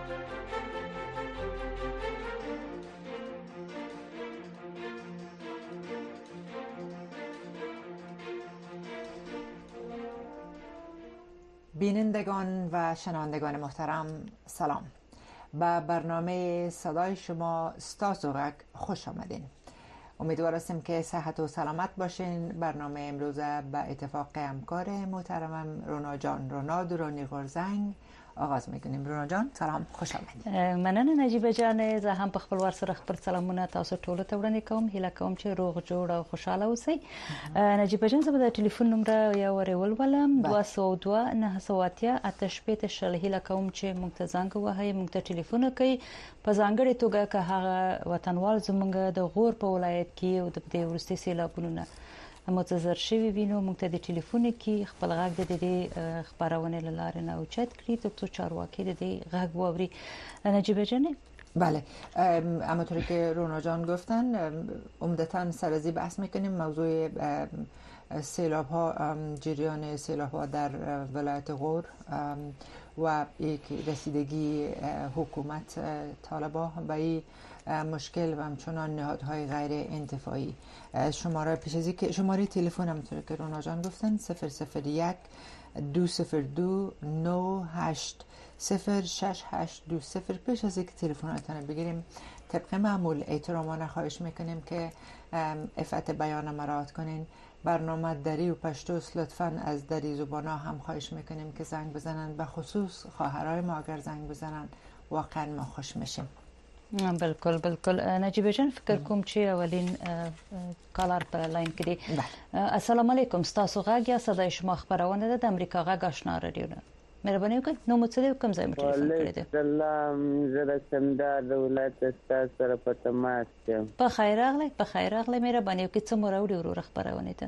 بینندگان و شنوندگان محترم سلام. به برنامه صدای شما ستاسو غږ خوش آمدین. امیدوار هستیم که صحت و سلامت باشین. برنامه امروز به اتفاق همکار محترمم رونا جان رونا درانی غورزنگ آغاز میکنیم. رونا جان سلام، خوش آمدید. مننه نجیبه جان، زه هم په خپل ور سره خبر سلامونه تاسو ټول ته وړاندې کوم. هیله کوم چې روغ جوړ او خوشاله اوسئ. نجیبه جان، زه به د ټلیفون نمبر یو ولولم 202 980 88 هیله کوم چې موږ ته زنګ ووهئ، موږ ته ټلیفون وکړئ. په ځانګړې توګه که هغه وطنوال زموږ د غور په ولایت کې او د دې وروستي سیلابونو متضرر شوي وي، نو موږ ته د ټلیفون کې خپل غږ د دې خبرونه له لارې نه اوچت کړي ترڅو چارواکي د دې غږ واوري. نجیبه جان. بله، همونطوری که رونا جان گفتن عمدتاً سرازی بحث میکنیم. موضوع سیلاب ها، جریان سیلاب ها در ولایت غور و یک رسیدگی حکومت طالبان به این مشکل و همچنان نهادهای غیر انتفاعی. شماره پیش از که شماره تلفن همونطور که رونا جان گفتن 001 202 98 06820. پیش از اینکه تلفناتون بگیریم طبق معمول احترامانه خواهش میکنیم که عفت بیان مراعات کنین. برنامه دری و پشتوست لطفاً از دری زبانا هم خواهش میکنیم که زنگ بزنن، به خصوص خواهرای ما اگر زنگ بزنن واقعا ما خوش میشیم. بالکل نجیبه جان، فکر کوم چې اولین کالر په لاین کې دی. السلام علیکم، ستاسو غږ یا صدای شما خبرونه ده د امریکا غږ آشنا رادیو نه. مهرباني وکړئ نو مو څه دی، کوم ځای مو ټلیفون کړی دی؟ سلام، زه د کندهار د ولایت ستاسو سره په تماس یم. په خیر راغلی. مهرباني وکړئ څه مو راوړي ورور خبرونه ته؟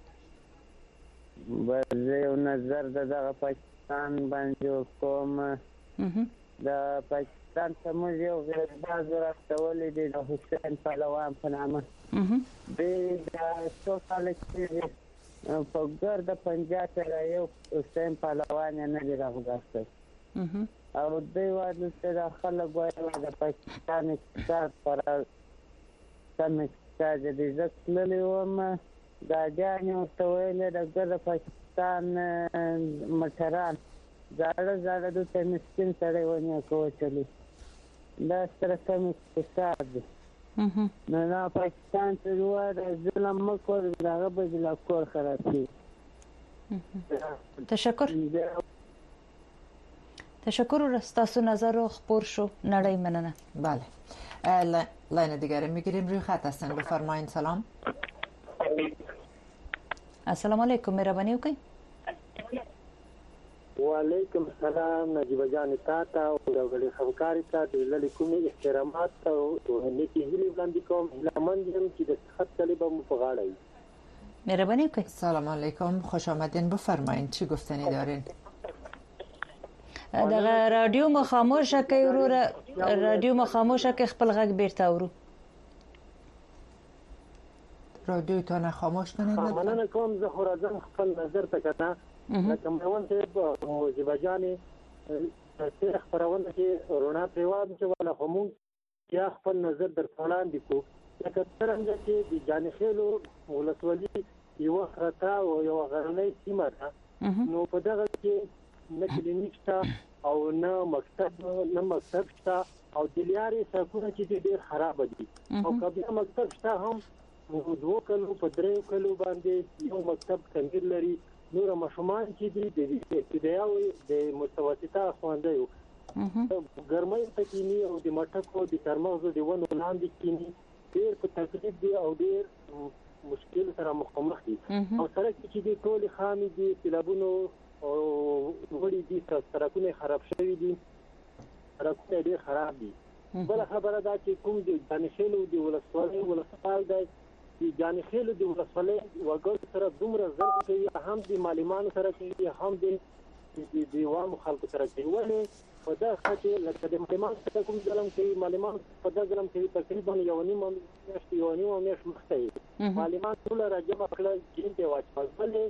زه یو نظر دغه پاکستان باندې کوم. د پاکستان ته موږ یو غیرتباز راستولی دی د حسین پهلوان په نامه. دوی د څو کاله کېږي په ګرده پنجاب کې یو حسین پهلوان یې نه دی راغوښتی او دوی وایي چې د خلک وایي د پاکستان اقتصاد پر سم اقتصاد دی. زه تللی وم، ګاډیانې ورته ویلې د ګرده پاکستان مشران زاړه دلته مسکین سړی ونیوه که وچلي، دا سره کم اقتصاد دی. نو دا پاکستان ته وایي د ظلم مه کوئ، د هغه به دې لا کور خراب کړي. تشکر. ستاسو نظر رو خپور شو. نړۍ مننه. بله، لاین دیگری میگیریم. روی خط هستن، بفرمایید. سلام. السلام علیکم، مهرباني وکړئ. وعلیکم السلام نجیبه جان، تاته او د غړي همکاري ته د لری کومي احترامات او نیکی هیلې وړاندې کوم. هیله‌مند یم چې د صحت طالب مو په غاړه وي. مهرباني وکړئ. سلام علیکم، خوش آمدین. بفرمایید چی گفتنی دارین؟ دغه رادیو مو خاموشه کوي وروره، رادیو مو خاموشه کوي، خپل غږ بیرته ورو. رادیو تان خاموش کنید. مننه کوم. زه خو راځم خپل نظر ته کنه لکه مروان صاحب نجیبه جانې تېره خپرونه کې رونا پرېواد چې وله خو موږ بیا خپل نظر درته وړاندې کړو. لکه څرنګه چې د جانخیلو ولسوالي یوه خرطه او یوه غرنۍ سیمه ده، نو په دغه کې نه کلینیک شته او نه مکتب شته او د لارې سړکونه چې دي ډېر خرابه دي او که بیا مکتب شته هم 2 کلو په 3 کلو باندې یو مکتب کندیر لري. نور ماشومان چې دي د ابتدایي او د متوسطه ښوونځیو ګرمۍ ته کینی او د مټکو د چارمغزو د ونو لاندې کینی، ډېر په تکلیف دي او ډېر مشکل سره مخامخ دي. او سړک چې دي ټول خامي دي، سیلابونو او وړي دي، سړکونه خراب شوي دي، سړکونه ډېر خراب دي. بله خبره دا چې کوم د جانخیلو د ولسوال دی، د جانخیلو د ولسوالۍ وګړو سره دومره ظلم کوي، هم د معلمانو سره کوي، هم د عوامو خلکو سره کوي. ولې په دغه کې لکه د معلمانو سره کوم ظلم کوي، معلمان په دغه ظلم کوي تقریبا یو نیمه میاشت مخته معلمان ټول راجمع کړل جین ته واچول. ولې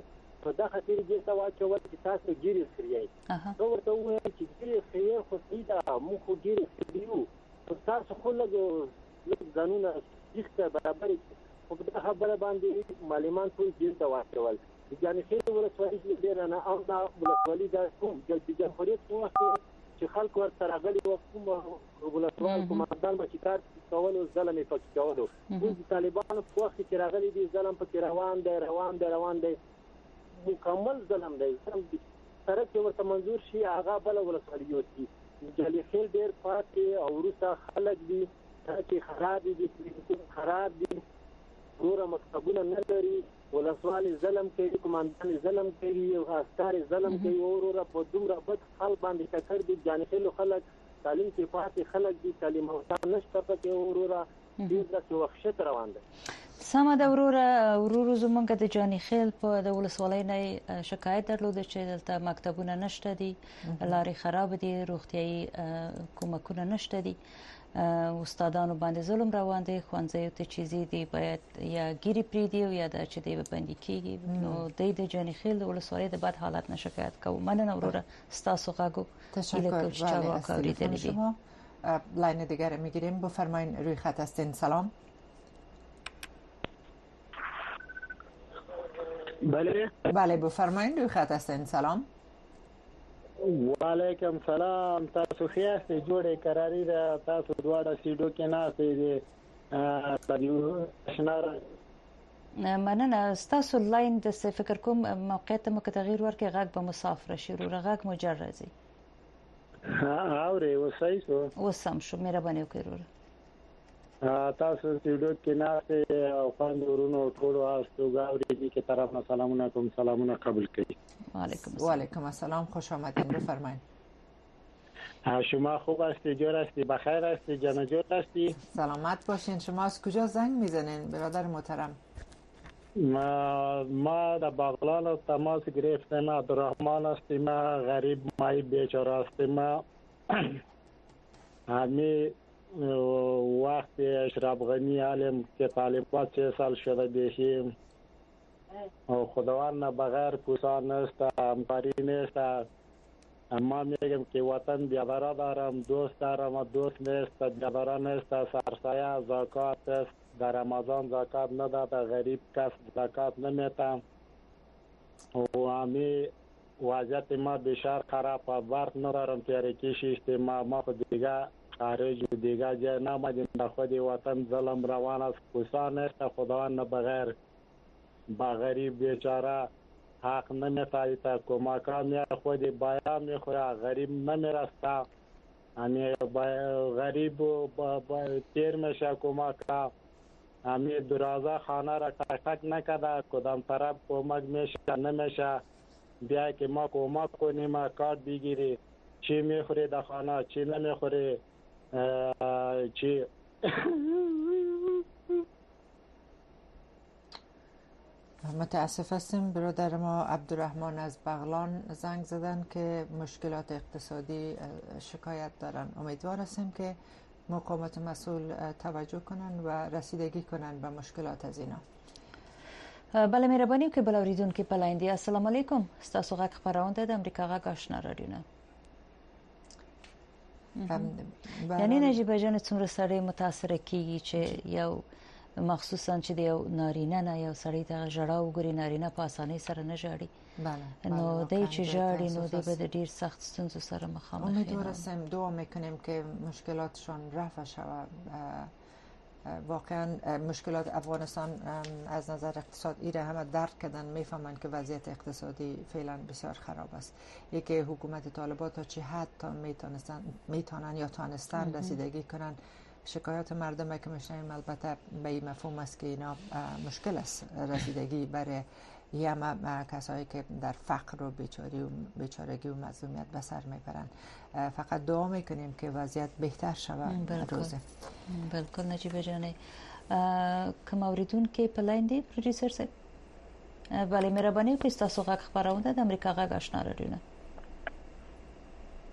په دغه تیر دې ته واچول چې تاسو ګیرې خریئ نو ورته وویل چې ګیرې خریئ خو صحیح ده موږ خو ګیرې خریو خو تاسو خو لږ ځانونه سیخته برابرې خو په دغه خبره باندې معلمان ټول جیل ته واچول د جانخیل ولسوالي ډېره نه او دا ولسوالي دا کوم د جمهوریت په وخت چې خلک ورته راغلي وو کوم ولسوال قومندان به چې کار کولو ظلم یې پکې کولو اوس د طالبانو په وخت کې راغلي دي ظلم پکې روان دی مکمل ظلم دی سړک چې ورته منظور شي هغه بله ولسوالي یوسي جانخیل ډېر پاتې او وروسته خلک دي چې خراب دي نور مکتبونه نه لري ولسوالي ظلم کوي قومندان ظلم کوي او عسكر ظلم کوي وروره په دومره بد حال باندې ټکر دي جانخیل خلک تعلیم کې پاتې خلک دي تعلیم او نشته پکې وروره دې ځکه وحشت روان دي سمه د ورور زمونږ د جانخیل په د ولسوالۍ نه شکایت درلود چې دلته مکتبونه نشته دي لارې خراب دي روغتيایي کومکونه نشته دي استادانو باندې ظلم روان دي ښوونځیو ته چې دي باید یا ګیري پریدي او یا د چې دی باندې کیږي نو د جانخیل د ولسوالۍ د بد حالت نه شکایت کوم مننه وروره ستاسو غاګو تشکر شما لاین دیگر میگیریم بفرمایید روی خط هستین سلام بله بفرمایید روی خط هستین سلام وعلیکم سلام تاسو خیاسته جوړه قراری ده تاسو دواړه سیډو کې ناسې دي شنار مننه تاسو لاین د فکر کوم موقعیت مو تغییر ورکړي غږ به مسافر شي غږ مجرزي اوري وسایسو وسم شو مهرباني وکړئ تاسو سیډو کې ناسې او خوندورونو ټول واسطو غاوري دي کې طرف سلامونه کوم سلامونه قبول کړئ وعلیکم السلام خوش آمدین بفرمایید شما خوب هستی جور هستی بخیر هستی جان جور هستی سلامت باشین شما از کجا زنگ میزنین برادر محترم ما در بغلان تماس گرفتم عبدالرحمن هستیم غریب مای بیچاره هستیم همین وقت اشرف غنی عالم که طالبات 6 سال شده بیشیم و خداوند بغیر پوسان نیست همکاری نیست اما میگم که وطن بیادرا دارم دوست دارم و دوست نیست بیادرا نیست سرسایه زکات است در رمضان زکات نداده غریب کس زکات نمیده و همی وضعیت ما بسیار خراب برق ندارم تیارکی شیشت ما خود دیگه خارج و دیگه جای نمادیم در خود وطن ظلم روان است پوسان نیست خداوند بغیر با غریب بیچاره حق نمیتایی تا کمکان خودی بایا میخوره غریب نمیرسته همی غریب تیر میشه کمکا همی درازه خانه را تک نکده کدام طرف کمک میشه نمیشه بیا که ما کمک کنیم کارت بگیری چی میخوری در خانه چی نمیخوری چی متاسف هستیم برادر ما عبدالرحمن از بغلان زنگ زدن که مشکلات اقتصادی شکایت دارن امیدوار هستیم که مقامات مسئول توجه کنن و رسیدگی کنن به مشکلات از اینا بله مهرباني وکړئ بل اوریدونکو په لاین دی السلام علیکم ستاسو غږ خبرونه د امریکا غږ آشنا رادیو یعنی نجیبه جان څومره سړی متاثر کیږي چې یو مخصوصا چې یو نارینه نه یو سړی ته ژړا وګوري نارینه په اسانۍ سره نه ژاړي نو دای چې ژاړي نو دی به ډیر سخت ستونزو سره مخامخ امیدوار هستیم دعا میکنیم که مشکلاتشان رفع شود واقعا مشکلات افغانستان از نظر اقتصاد ایره همه درک کردن میفهمند که وضعیت اقتصادی فعلا بسیار خراب است یکی حکومت طالبان تا چه حد تا میتونن یا تانستن رسیدگی کنن شکایات مردم که میشنیم البته به این مفهوم است که اینا مشکل است رسیدگی برای همه کسایی که در فقر و بیچارگی و مظلومیت به سر میبرن فقط دعا میکنیم که وضعیت بهتر شود روزه بالکل نجیبه جانه کوم اوریدونکو په لاین دی پروډوسر صاحب بله مهرباني وکړئ تاسو غږ خبرونه د امریکا غږ آشنا رادیو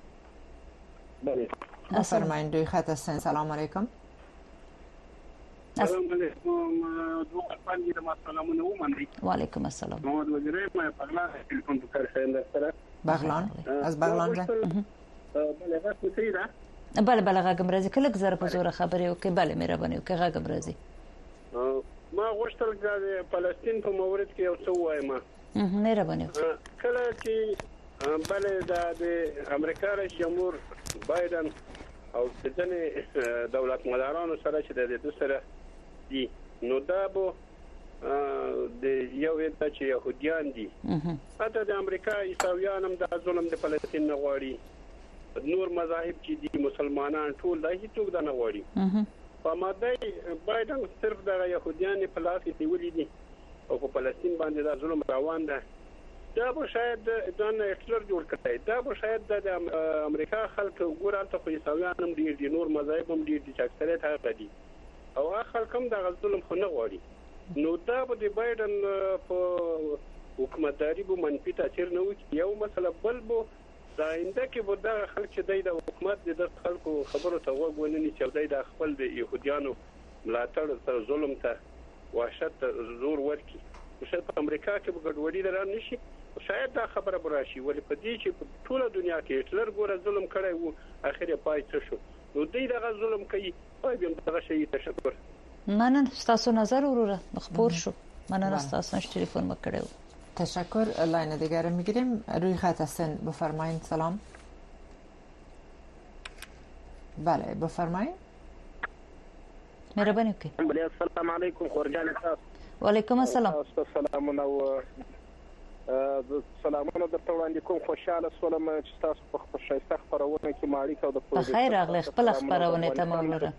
بله فرمایید روی خط هستین سلام علیکم السلام علیکم دوه پنځه د مسلمانانو ومني. وعلیکم السلام. محمد وزیری ما بغلان تلفن بکر خیند سره. بغلان از بغلان ده. بله غږ متیدا. بله غږم راځي کله زره په زور خبرې وکي. بله مهرباني وکي غږم راځي. ما غوښتل د فلسطین په مورد کې یو څه وایم. مهرباني وکي. کله چې بله د امریکا رئیس جمهور بایدن او ځینې دولت مدارانو سره چې د دې سره دي نو دا به د یو وخت چې يهوديان دي حتی د امریکا عیسویان هم د ظلم د فلسطین نه غواړي. نور مذاهب چې دي مسلمانان ټول د هیڅوک نه غواړي. په ماده بایدن صرف د يهوديان په لاس کې نیولې دي او په فلسطین باندې د ظلم روان ده. دا به شاید ځان هټلر جوړ کړي. دا به شاید د امریکا خلک ګورالته خو عیسویان هم دي نور مذاهب هم دي چې اکثریت هغه دي او هغه خلک هم د ظلم خو نه غواړي. نو دا به د بایدن په حکومتداري به منفي تاثیر نه وکړي. یو مسله بل به دا انده کې به دا خلک چې د حکومت د خلکو خبرو ته غوږ ونه نیسي د خپل د يهوديانو ملاتړ ته ظلم ته وحشت ته زور ورکړي. شاید په امریکا کې به ګډوډي دران نشي. شاید دا خبره براشي ولې په دې چې په ټوله دنیا کې هټلر ګوره ظلم کړی وو اخر یې پای څه شو. نو دوی دغه ظلم کوي پای به دغه شی تشکر. مننه تاسو نظر وروره خبر شو. مننه تاسو چې تلفن وکړو. تشکر. لاین دیگر میگیریم. روی خط هستن بفرمایید. سلام. بله بفرمایید. مهرباني وکړئ. بله السلام علیکم خورجان تاسو. وعلیکم السلام. سلامونه سلامونه درته وړاندې کوم. خوشاله سولم چې تاسو په خوشایسته خبرونه کې ماړی او د په خیر راغلی خپل خبرونه ته مولره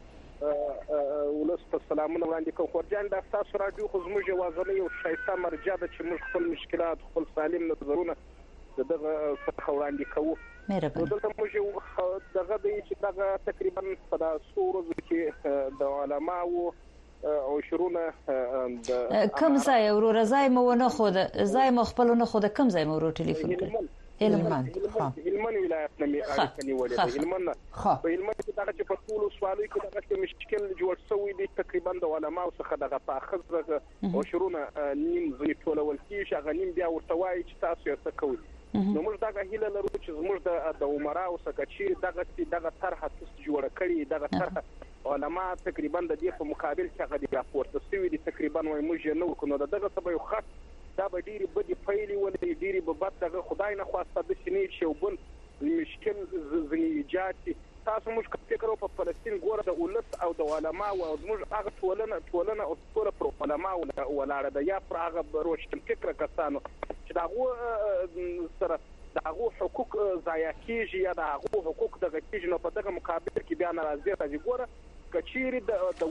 ولس په سلامونه وړاندې کوم. خورجان د تاسو راډیو خو زموږ یوازینی یو شایسته مرجع ده چې موږ خپل مشکلات خپل سالم نظرونه دغه څخه وړاندې کوو. مهرباني. دلته موږ دغه دی چې دغه تقریبا په تاسو ورځو کې د علماو او شرونه کم ځای ورو ځای مو نه خوده ځای مو خپل نه خوده کم ځای مو ورو ټلیفون کړ. هلمند ولایت نه می اړیکه نیولې. هلمند په هلمند کې دغه چې په ټول سوالو کې دغه مشکل جوړ شوی دی تقریبا د علماو څخه دغه پاخذ او شرونه نیم ځای ټولول کیږي. هغه نیم بیا ورته وایي چې تاسو یې څه کوئ. نو موږ دغه هیله لرو چې زموږ د عمراو څخه چې دغه طرحه جوړ کړي دغه طرحه علما تقریبا د دې په مقابل کې هغه د راپورته سوي دي تقریبا وایي موږ نه وکړو. دغه سبا یو خط دا به ډېری بدی پیلي ولې ډېری به بد دغه خدای نه خواسته د شنی چې وبل مشکل ځنی ایجاد شي. تاسو موږ فکر وکړو په فلسطین ګوره د ولس او د علما او موږ هغه ټولنه او ټول پر علما ولاړه ده یا پر هغه روشن فکر کسانو چې دغه سره دغه حقوق ضایع کیږي یا دغه حقوق دغه کیږي. نو په دغه مقابل کې بیا ناراضي راځي. ګوره کچيري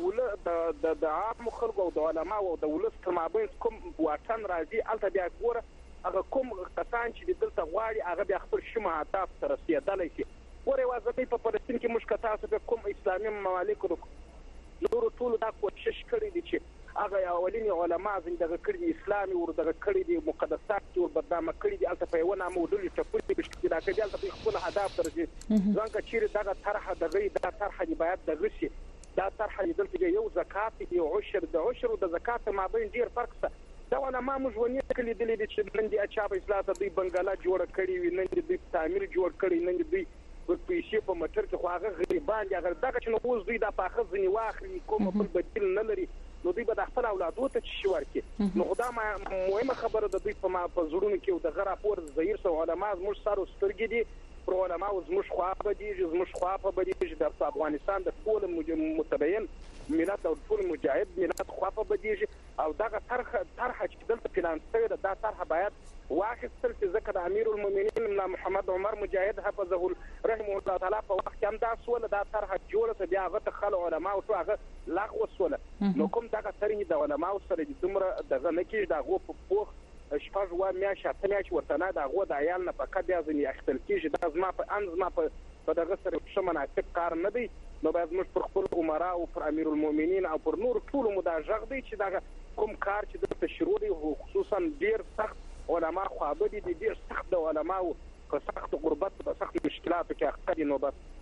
د عام خلکو او د علما او د ولس په مابین کوم واټن راځي الته بیا ګوره هغه کوم کسان چې دلته غواړي هغه بیا خپل شمه هدف سره رسیدلی شي. ګوره وازه په فلسطین کې مشکلات په کوم اسلامي ممالک نور ټول دا کوشش کړی دي چې هغه اولین علما زندګي کړی اسلامي ورته کړی دي مقدسات او بدنامه کړی دي الته په یو نامه ودلې چې په دې دا کې الته خپل هدف درځي. ځکه چې دغه طرحه دغه طرحه دی باید دغه شي. دا طرحه دلته یو زکات یو عشر او د زکات مابین ډیر فرق څه. دا علما موږ ونی کړی دي چې نن دي اچا په اسلام ته دوی بنگالا جوړ کړی وي نن دي تعمیر جوړ کړی نن دي په پیسې په مټر کې خو هغه غریبان دي. هغه دغه چې نو اوس دوی د پاخه ځنی واخلي کوم په بدیل نه لري نو دوی به د خپل اولادو ته شي ورکي. نو خدای مهمه خبره د دوی په زړونو کې او د غراپور زهیر سو علما موږ سره سترګې دي پر علما او زموږ خوا به دي زموږ خوا په دي د افغانستان د ټول متبین ملت او ټول مجاهد ملت خوا په دي او دغه طرحه چې دلته پلان شوی ده دا طرحه باید واخیستل چې ځکه د امیر المؤمنین محمد عمر مجاهد حفظه رحمه الله تعالی په وخت کې هم دا سوله دا طرحه جوړه بیا هغه ته خلک علما او هغه لغوه سوله. نو کوم دغه طرحه د علما سره د دومره دغه نه کېږي دغه په پوخ شپږ و میاشتې اته میاشتې ورته نه دغه د عیال نه فقط بیا ځنې اخیستل کېږي. دا زما په دغه سره ښه مناسب کار نه دی. نو باید موږ پر خپل عمرا او پر امیر المؤمنین او پر نور ټولو مداجغ دی چې دغه کوم کار چې دلته شروع دی خصوصا ډیر سخت علما خوابدي دي ډیر سخت د علماو په سخت غربت په سخت مشکلاتو کې اخته دي. نو بس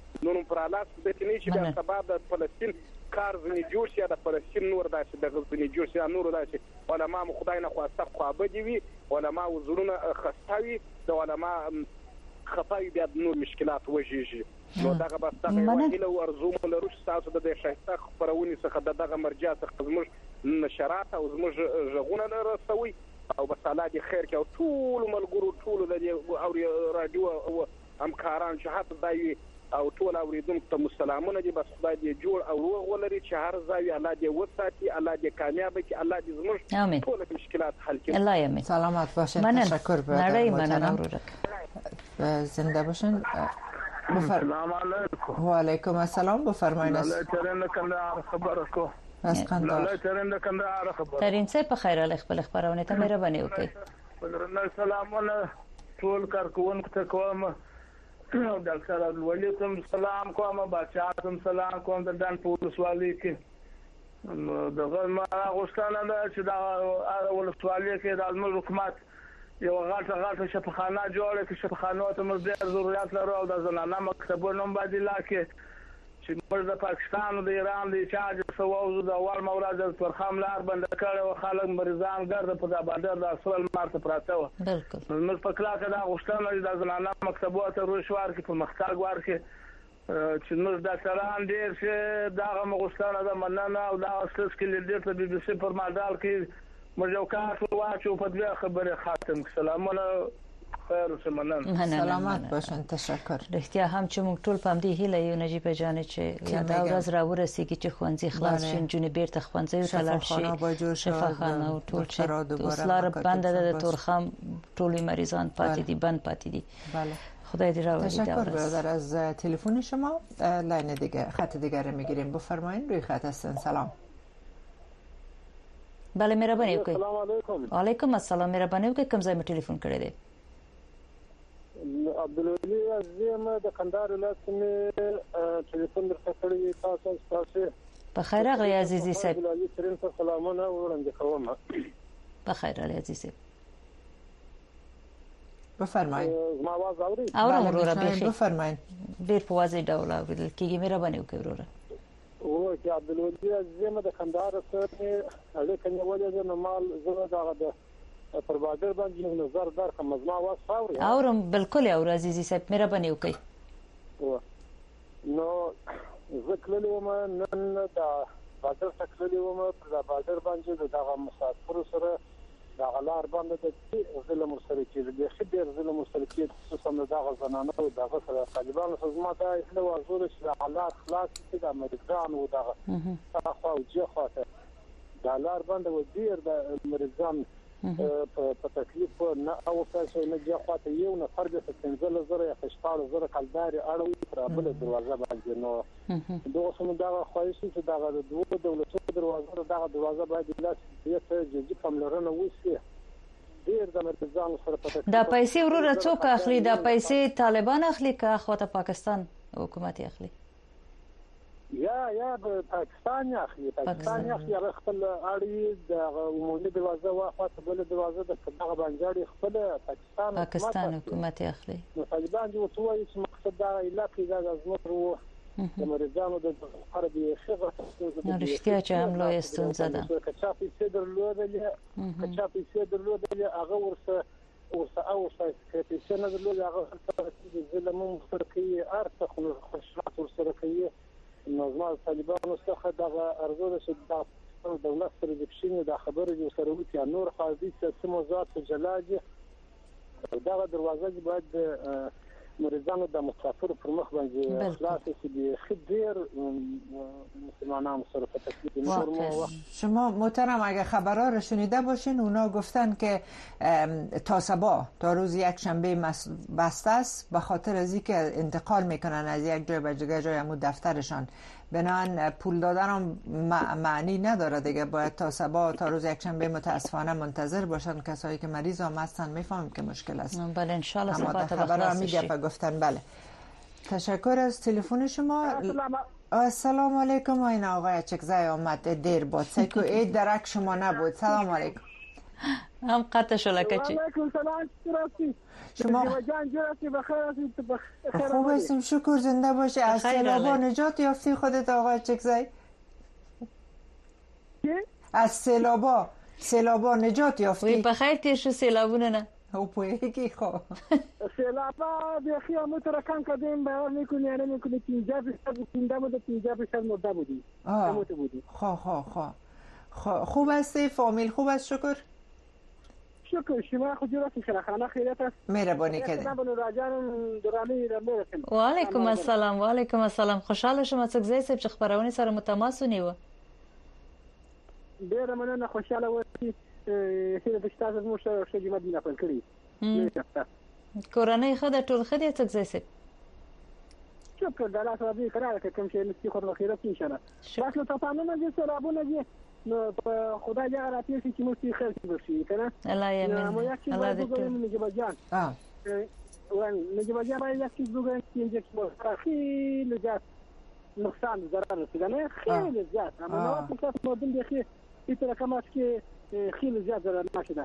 نو پر حالات د دې چې د سبا د فلسطین کار ځنی جوړ شي د فلسطین نور داسې د غزنی جوړ شي نور داسې علما خدای نه خواسته خو ابدي وي علما وزرونه خستوي د علما خفای بیا نور مشکلات وجيږي نو دغه بس دغه ویله ورزوم لروش تاسو د شایسته خبرونی څخه دغه مرجع څخه زموږ نشرات او زموږ ژغونه رسوي او بس الله دې خیر کې او ټول ملګرو ټول د او رادیو او همکاران چې حتی دایي او ټول اوریدونکو ته مسلمانونه دي بس خدای دې جوړ او روغ ولري چې هر ځای الله دې وساتي الله دې کامیاب کړي الله دې زموږ ټول مشکلات حل کړي الله یمین سلامت باشین تشکر برادر محترم زنده باشین السلام علیکم و علیکم السلام بفرمایید الله ترنه کندهار خبر کو از قندهار الله ترنه کندهار خبر ترین څه په خیر ال خبرونه ته مهرباني وکړئ بدرنه سلامونه ټول کارکونکو ته کوم ډاکټر عبدالولیکم سلام کوم بچاتم سلام کوم د دان پولیس والی کې دغه ما غوښتنه ده چې دا ولسوالۍ کې د امن حکومت یو غاټه شفاخانه جوړه کې شفاخانه ته موږ ډېر ضرورت لرو او د زنانه مکتبونو باندې لاکه چې موږ د پاکستان او د ایران د چارج سوو د اول مورد پر خاملار باندې کړه او خلک مریضان ګرځي په بادر د اصل مارته پراته و بالکل موږ په کلاکه دا غوښتنه د زنانه مکتبونو ته روشوار کې په مختار ورکه چې موږ د ډاکټران ډېر شه دا غوښتنه ده مننه او دا اصل کې لیدل ته بي بي سي پر مادال کې مجوکات واچو په دغه خبره خاتم سلامونه خیر سمنن سلامت باشن تشکر رښتیا هم چې موږ ټول پام دی هیله یو نجیب جان چې دا ورځ را ورسیږي چې خوانځي خلاص شین جون بیرته خوانځي ته لاړ شي شفاخانه او ټول چې وسلار بند د تورخم ټولي مریضان پاتې دي بند پاتې دي بله خدای دې راوړي تشکر برادر از تلفن شما لاین دیگه خط دیگه رو میگیریم بفرمایید روی خط هستن سلام بله مهرباني وکړئ السلام علیکم وعلیکم السلام مهرباني وکړئ کوم ځای مې ټلیفون کړی دی عبدالولی عزیزم د قندهار ولایت مې ټلیفون درته کړی تاسو په خیر راغلی عزیزي صاحب عبدالولی ترين ته سلامونه وړاندې کوم په خیر راغلی عزیزي بفرمایید ما आवाज اوري اورم وروره بفرمایید ډیر په واضح ډول اوریدل کیږي مهرباني وکړئ وروره او چې عبدالولی عزیزم د قندهار سره اړیکه نیولې ده نو مال زه دا پر بادر باندې نظر در کوم ما आवाज اوري اورم بالکل اور عزیزي صاحب مهرباني وکړئ نو ذکر له نن دا بادر تکللی و ما پر بادر باندې دا مسافر سره دا غلار باندې د ظلم سره چې د خبر ظلم سره کې خصوصا دا غزنانه او دا سره طالبان خدمت دا احنا ورزول چې غلار خلاص کې د امریکان او دا خو او جخه دا لار باندې و ډیر د مریضان په تکلیف نه او تاسو نه جخه ته یو نه فرد څه 15000 یا 15000 کلداري اړوي پر بل دروازه باندې نو دوه سم دا خواهش چې دا د دوه دولتونو دروازه باندې لاس یې جدي پملرنه وسی ډیر د مرکزان سره په دا پیسې وروره څوک اخلي دا پیسې طالبان اخلي که اخواته پاکستان حکومت اخلي یا د پاکستان اخلي هغه خپل اړي د عمومي دروازه واخواته بل دروازه د دغه باندې خپل پاکستان حکومت اخلي نو طالبان جو توایي چې مقصد دا علاقې دا زموږ د مریضانو د حربي شغه نرښتیا چې هم لوی ستونزه ده کچا پیسې درلودلې هغه ورسه او پیسې نه درلودلې هغه ظلم فرقي ارته خشمات ورسره کوي نظام طالبانو څخه د ارزو د دولت سره د کښینې د خبرې جو سره وتی نور خارجي سیاسي موضوعات جلاجه دا دروازه باید مریضانو د مسافر پر مخ باندې خلاص شي د خدیر مسلمانان سره په تکلیف شما محترم اگه خبرها رو شنیده باشین اونا گفتن که تا صبح تا روز یک شنبه بسته است به خاطر از اینکه انتقال میکنن از یک جای به دیگه جای همون دفترشان بنابراین پول دادن هم معنی نداره دیگه باید تا صبح تا روز یک شنبه متاسفانه منتظر باشن کسایی که مریض هم هستن میفهمیم که مشکل است بله ان شاء الله صفات خبرها میگه گفتن بله تشکر از تلفن شما السلام علیکم این آقای چکزای آمد دیر بود سیکو اید درک شما نبود سلام علیکم هم قطع شو لکه چی. علیکم سلام راستی شما جان جوری بخیر هستید؟ خوب هستیم شکر، زنده باشی. از سیلابا نجات یافتی خودت آقا چکزی؟ از سیلابا نجات یافتی؟ وی بخیر تیر شو سیلابونه نه او پویگی خواه سیلابا بیخی همون تو رکن کردیم باور میکنی یا نمیکنی 50% زنده بود 50% مرده بودی. خوب هستی؟ فامیل خوب است؟ شکر شما خودی راستی خیرخانه خیلیت است. مهربانی کردیم. و علیکم السلام. و علیکم السلام. خوشحال شما چکزی سب چه خبرونی سره متماس ونیو. ډیره مننه، خوشاله اوسئ. هیله ده چې تاسو زموږ ښه جمعه دین خپل کړئ. کورنۍ ښه ده؟ ټول ښه دي څکزی صاحب؟ شکر د الله تعالی دې قرار کړي کوم چې نسي خو خیرات ان شاء الله. بس نو طوفانونه دي سرابونه دي نو خدای دې راتې چې موږ خیر شي کنه. الله یمن. الله دې ټول. نجیب جان نجیب جان باید چې زوګن چې خیلی زیات نقصان ضرر رسیدنه خیلی زیاد. اما نوات کلاس مردم دیخی ایتر کماش که خیلی زیاد ضرر نشده.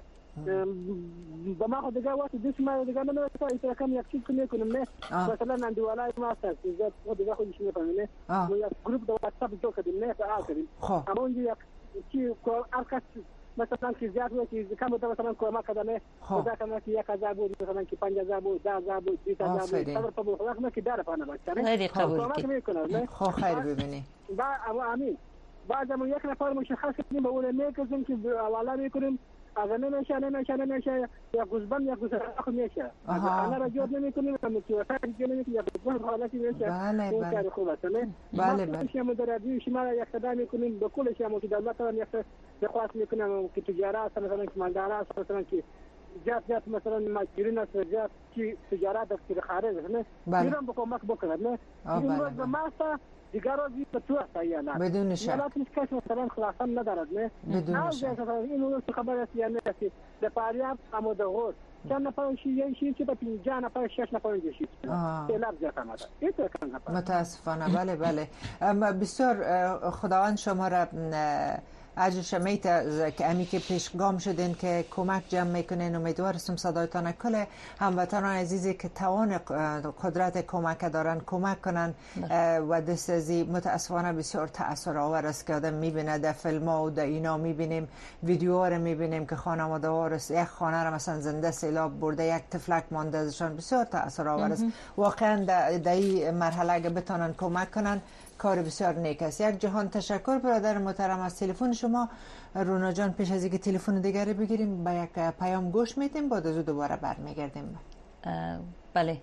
با ما خود دیگه وقتی دیش ما دیگه من نوشته ایتر کم یک چیز کنی کنم نه. مثلا اندوالای ما هست زیاد خود دیگه خودش میفهمه نه. ما یک گروپ دو واتساپ دو کردیم نه فعال کردیم. اما اونجا یک چی ارکش مثلا که زیاد بود که کم بود مثلا کمک کردنه. خدا کنه که 1000 بود مثلا که 5000 بود 10000 بود 20000 بود. صبر په بخلاق نه که داره پانه باشه. خیلی قبول کی. خو خیر ببینی. با امین. بعدم یک نفر مشخص کنیم به اون میگیم که حواله میکنیم. اگر نمیشه یا گزبان یا گزارا میشه. انا را جواب نمیکنیم که وقتی که نمیشه یا گزبان حالتی میشه. بله خوب است نه. بله. شما در رادیو شما یک صدا میکنیم به کل شما که دولت را یک درخواست میکنم که تجارت مثلا که مالداران مثلا که زیاد مثلا ماجرین است زیاد که تجارت در خارج نه. ایران با کمک بکنه نه. این روز ماستا دیگر روزی به تو است ایالا. بدون شک. ایالات کش مثلا خلاصان ندارد نه. بدون شک. این روز خبر است یا نه که به پاریاب آماده‌گوش. چند نفر شیعه که به 50 نفر 6 نفر میشید. سیلاب زیاد آمده. متاسفانه بله. بسیار خداوند شما را اجر شمیت که امی که پیشگام شدین که کمک جمع میکنین. امیدوارم صدایتان کل هموطنان عزیزی که توان قدرت کمک دارن کمک کنن و دست ازی متاسفانه بسیار تأثیر آور است که آدم میبینه در فیلم ها و در اینا میبینیم ویدیوها رو میبینیم که خانواده ها یک خانه را مثلا زنده سیلاب برده یک تفلک مانده ازشان بسیار تأثیر آور است. واقعا در این مرحله اگه بتونن کمک کنن کار بسیار نیک است. یک جهان تشکر برادر محترم از تلفن شما. رونا جان پیش از اینکه تلفن دیگری بگیریم با یک پیام گوش میدیم بعد از دوباره برمیگردیم. بله.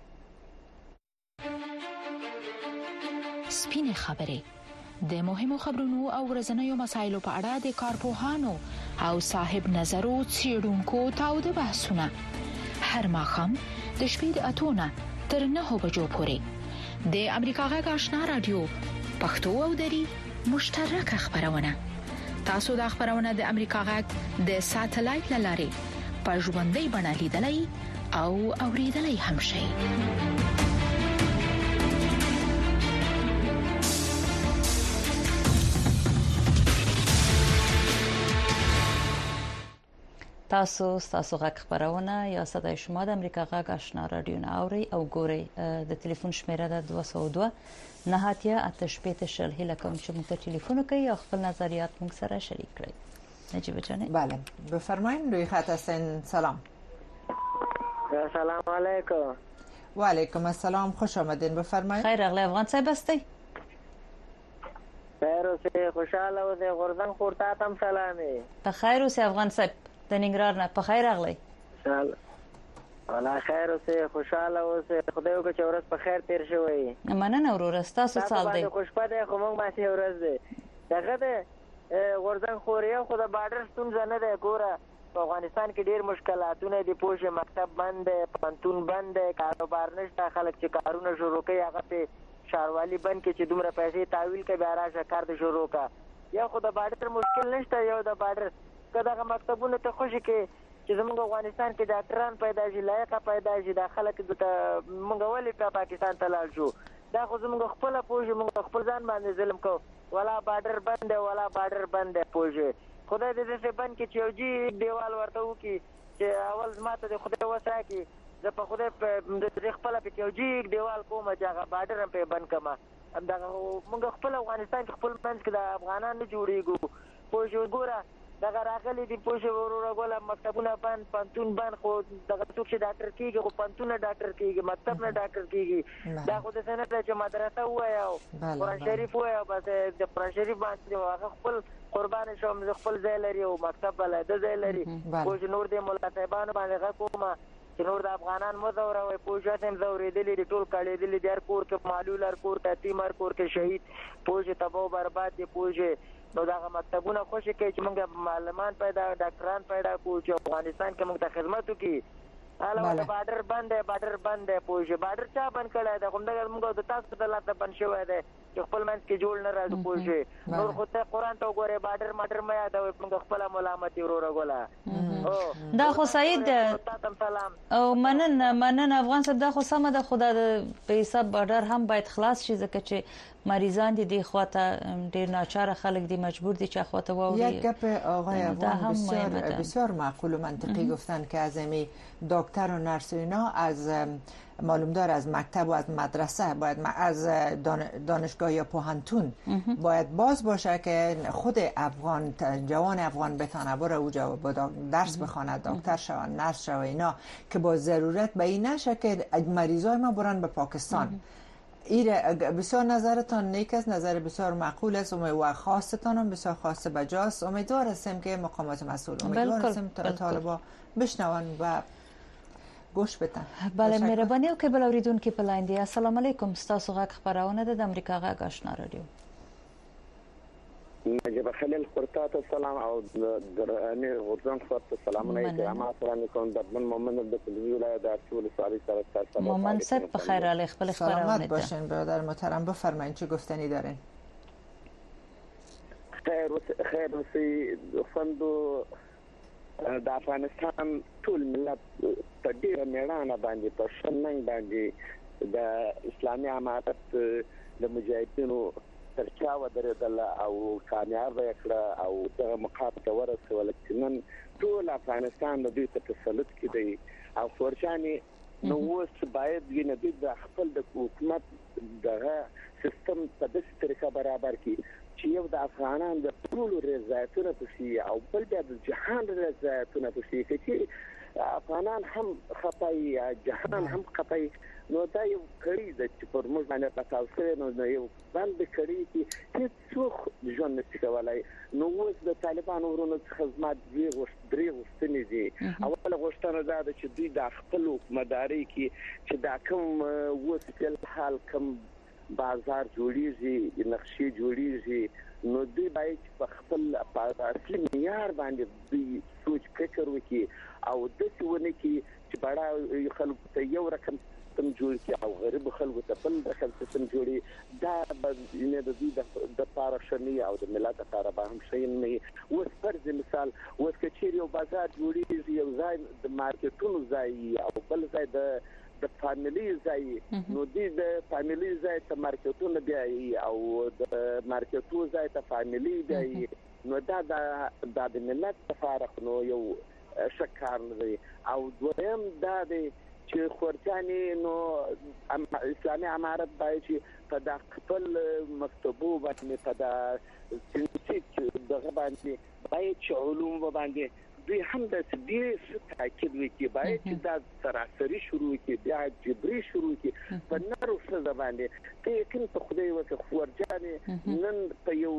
سپینې خبرې د مهمو خبرونو او ورځنیو مسایلو په اړه د کارپوهانو او صاحب نظرو څېړونکو تاوده بحثونه هر ماښام د شپې د 8 تر 9 بجو پورې د امریکا غږ آشنا رادیو پښتو او دری مشترکه خبرونه. تاسو د خبرونه د امریکا غږ د ساتلایت لارې په ژوندۍ بڼه لیدلای او اوریدلای هم شئ. تاسو غږ خبرونه یا صدای شما د امریکا غږ آشنا رادیو نه اوري او ګوري. د ټلیفون شمیره د 202 نهاتیا اتشپیت شل هله کوم چې موږ ته ټلیفون کوي او خپل نظریات موږ سره شریک کړئ. نجیب جان بله بفرمایید. روی خط هستین. سلام. سلام علیکم. و علیکم السلام. خوش آمدین. بفرمایید. خیر اغلی افغان صاحب هستی؟ خیر اوسه خوشاله اوسه غردن خورتا تم سلامي. په خیر اوسه افغان صاحب د ننګرهار نه په خیر اغلی. ولا خیر اوسه خوشاله اوسه خدای وکړي چې ورځ په خیر تیر شوی. مننه ورور تاسو سال دی. خوشبخته خو موږ ماشي ورځ دی. دغه د غردن خوریا خو د بارډر ستونزه نه ده. ګوره په افغانستان کې ډیر مشکلاتونه دي. پوجا مکتب بند دی، پانتون بند دی، کاروبار نشته. خلک چې کارونه شروع کوي هغه په شاروالي بند کې چې دومره پیسې تحویل کوي بیا راشه کار د شروع کا. یا خو د بارډر مشکل نشته یو د بارډر کداغه مکتبونه ته خوشي کې چې زموږ افغانستان کې ډاکټران پیدا شي لایقه پیدا شي د خلک د موږ ولې په پاکستان ته لاړ شو. دا خو زموږ خپل پوجا موږ خپل ځان باندې ظلم کو. ولا بارډر بند ولا بارډر بند پوجا خدای دې دې بند کې چې یو جی دیوال ورته وکړي چې اول ماته د خدای وسه کې زه په خدای د خپل په کې یو جی دیوال کوم چې هغه بارډر په بند کما دا موږ خپل افغانستان کې خپل منځ کې د افغانان نه جوړیږو خو شو ګوره دا راغلي دي پوه شو وروره ګوله مکتبونه بند پنتون بند خو دغه څوک چې ډاکټر کیږي خو پنتون ډاکټر کیږي مکتب نه ډاکټر کیږي دا خو د سنت چې مدرسه وایو قرآن شریف وایو بس د قرآن شریف باندې هغه خپل قربان شوم خپل ځای لري او مکتب بل د ځای لري خو نور د مولا صاحبانو باندې غوښمه چې نور د افغانان مزوره وي پوجا تم زورېدلې د ټول کړېدلې د هر کور کې معلول هر کور ته تیمار کور کې شهید پوجا تباہ برباد دي پوجا نو دا مکتبونه خوشی کوي چې موږ معلمان پیدا ډاکټران پیدا کوو چې افغانستان کې موږ ته خدمت وکړي حالا بارډر بند دی پوجا بارډر چا بند کړی دی همدغه موږ د تاسو د لاته بند شوی دی چې خپل منځ کې جوړ نه راځو پوجا نور خو ته قرآن ته وګورې بارډر ماډر مې یادوي موږ خپل ملامت وروره ګوله دا خو سعید او منن افغان صاحب دا خو سمه ده خدا په حساب بارډر هم باید خلاص شي ځکه چې مریضان دي خواته ډیر ناچاره خلک دي مجبور دي چې خواته واوري یک گپ آقای افغان بسیار معقول و منطقی گفتن که از امی دکتر و نرس اینا از معلوم دار از مکتب و از مدرسه باید از دانشگاه یا پوهنتون باید باز باشه که خود افغان جوان افغان بتونه بره اوجا درس بخواند دکتر شود نرس شود اینا که با ضرورت به این نشه که مریضای ما برن به پاکستان بسیار نظرتان نیک است نظر بسیار معقول است و خواستتان هم بسیار خواست بجاست امیدوار هستیم که مقامات مسئول امیدوار هستیم طالبا بشنون و گوش بدن بله مهرباني او کبل اوریدونکو په لاین دی السلام علیکم تاسو غږ خبرونه د امریکا غږ آشنا رادیو نجيب خليل خرطات السلام او دراني غرزان خرط السلام عليكم علیکم دبن مومن د ولايه د ټول سوالي سره تاسو مومن صاحب بخیر علی خپل خبرونه سلامت باشین برادر محترم بفرمایید چه گفتنی دارین خیر وسی فندو د افغانستان ټول ملت په ډیره میړانه باندې په شننګ باندې د اسلامي امارت د مجاهدینو ترچا ودرېدل او کامیاب کړه او دغه مقام ته ورسول چې نن ټول افغانستان د دې په تسلط کې دی او ورچاني نو اوس باید وینې د خپل د حکومت دغه سیستم په داسې طریقه برابر کړي چې یو د افغانان د ټول رضایتونه پسې او بل د جهان رضایتونه پسې چې افغانان هم خپای جهان هم خپای نو دا یو کړي د چې پر موږ باندې تاسو نو یو باندې کړي چې هیڅ ژوند نشي کولای نو اوس د طالبانو ورونو خدمات دی درې غوښتنې دي اوله غوښتنه دا ده چې دوی د خپل حکومتداري کې چې دا کوم اوس په حال کوم بازار جوړیږي نقشې جوړیږي نو دوی باید په خپل اصلي معیار باندې دوی سوچ فکر وکړي او د څه کې چې بڑا خلکو ته یو رقم سیستم جوړ کړي او غریب خلکو ته بل رقم سیستم جوړي دا نه د دوی د پاره شنی او د ملت لپاره به هم شي نه اوس فرض مثال اوس کچیر یو بازار جوړیږي یو ځای د مارکیټونو ځای او بل ځای د فاميلي ځای نو د فاميلي ځای ته مارکیټونه دی او د مارکیټو ځای ته فاميلي دی نو دا د ملت لپاره نو یو شکار دی او دویم دا دی چې خورجاني نو اسلامي امارت باید چې په د خپل مکتبو باندې په د سنتیک دغه باندې باید چې علوم باندې دوی هم د دې تاکید وکړي باید چې دا سراسري شروع کړي بیا جبري شروع کړي په نورو څه باندې ته یقین په خدای وکړه خورجاني نن په یو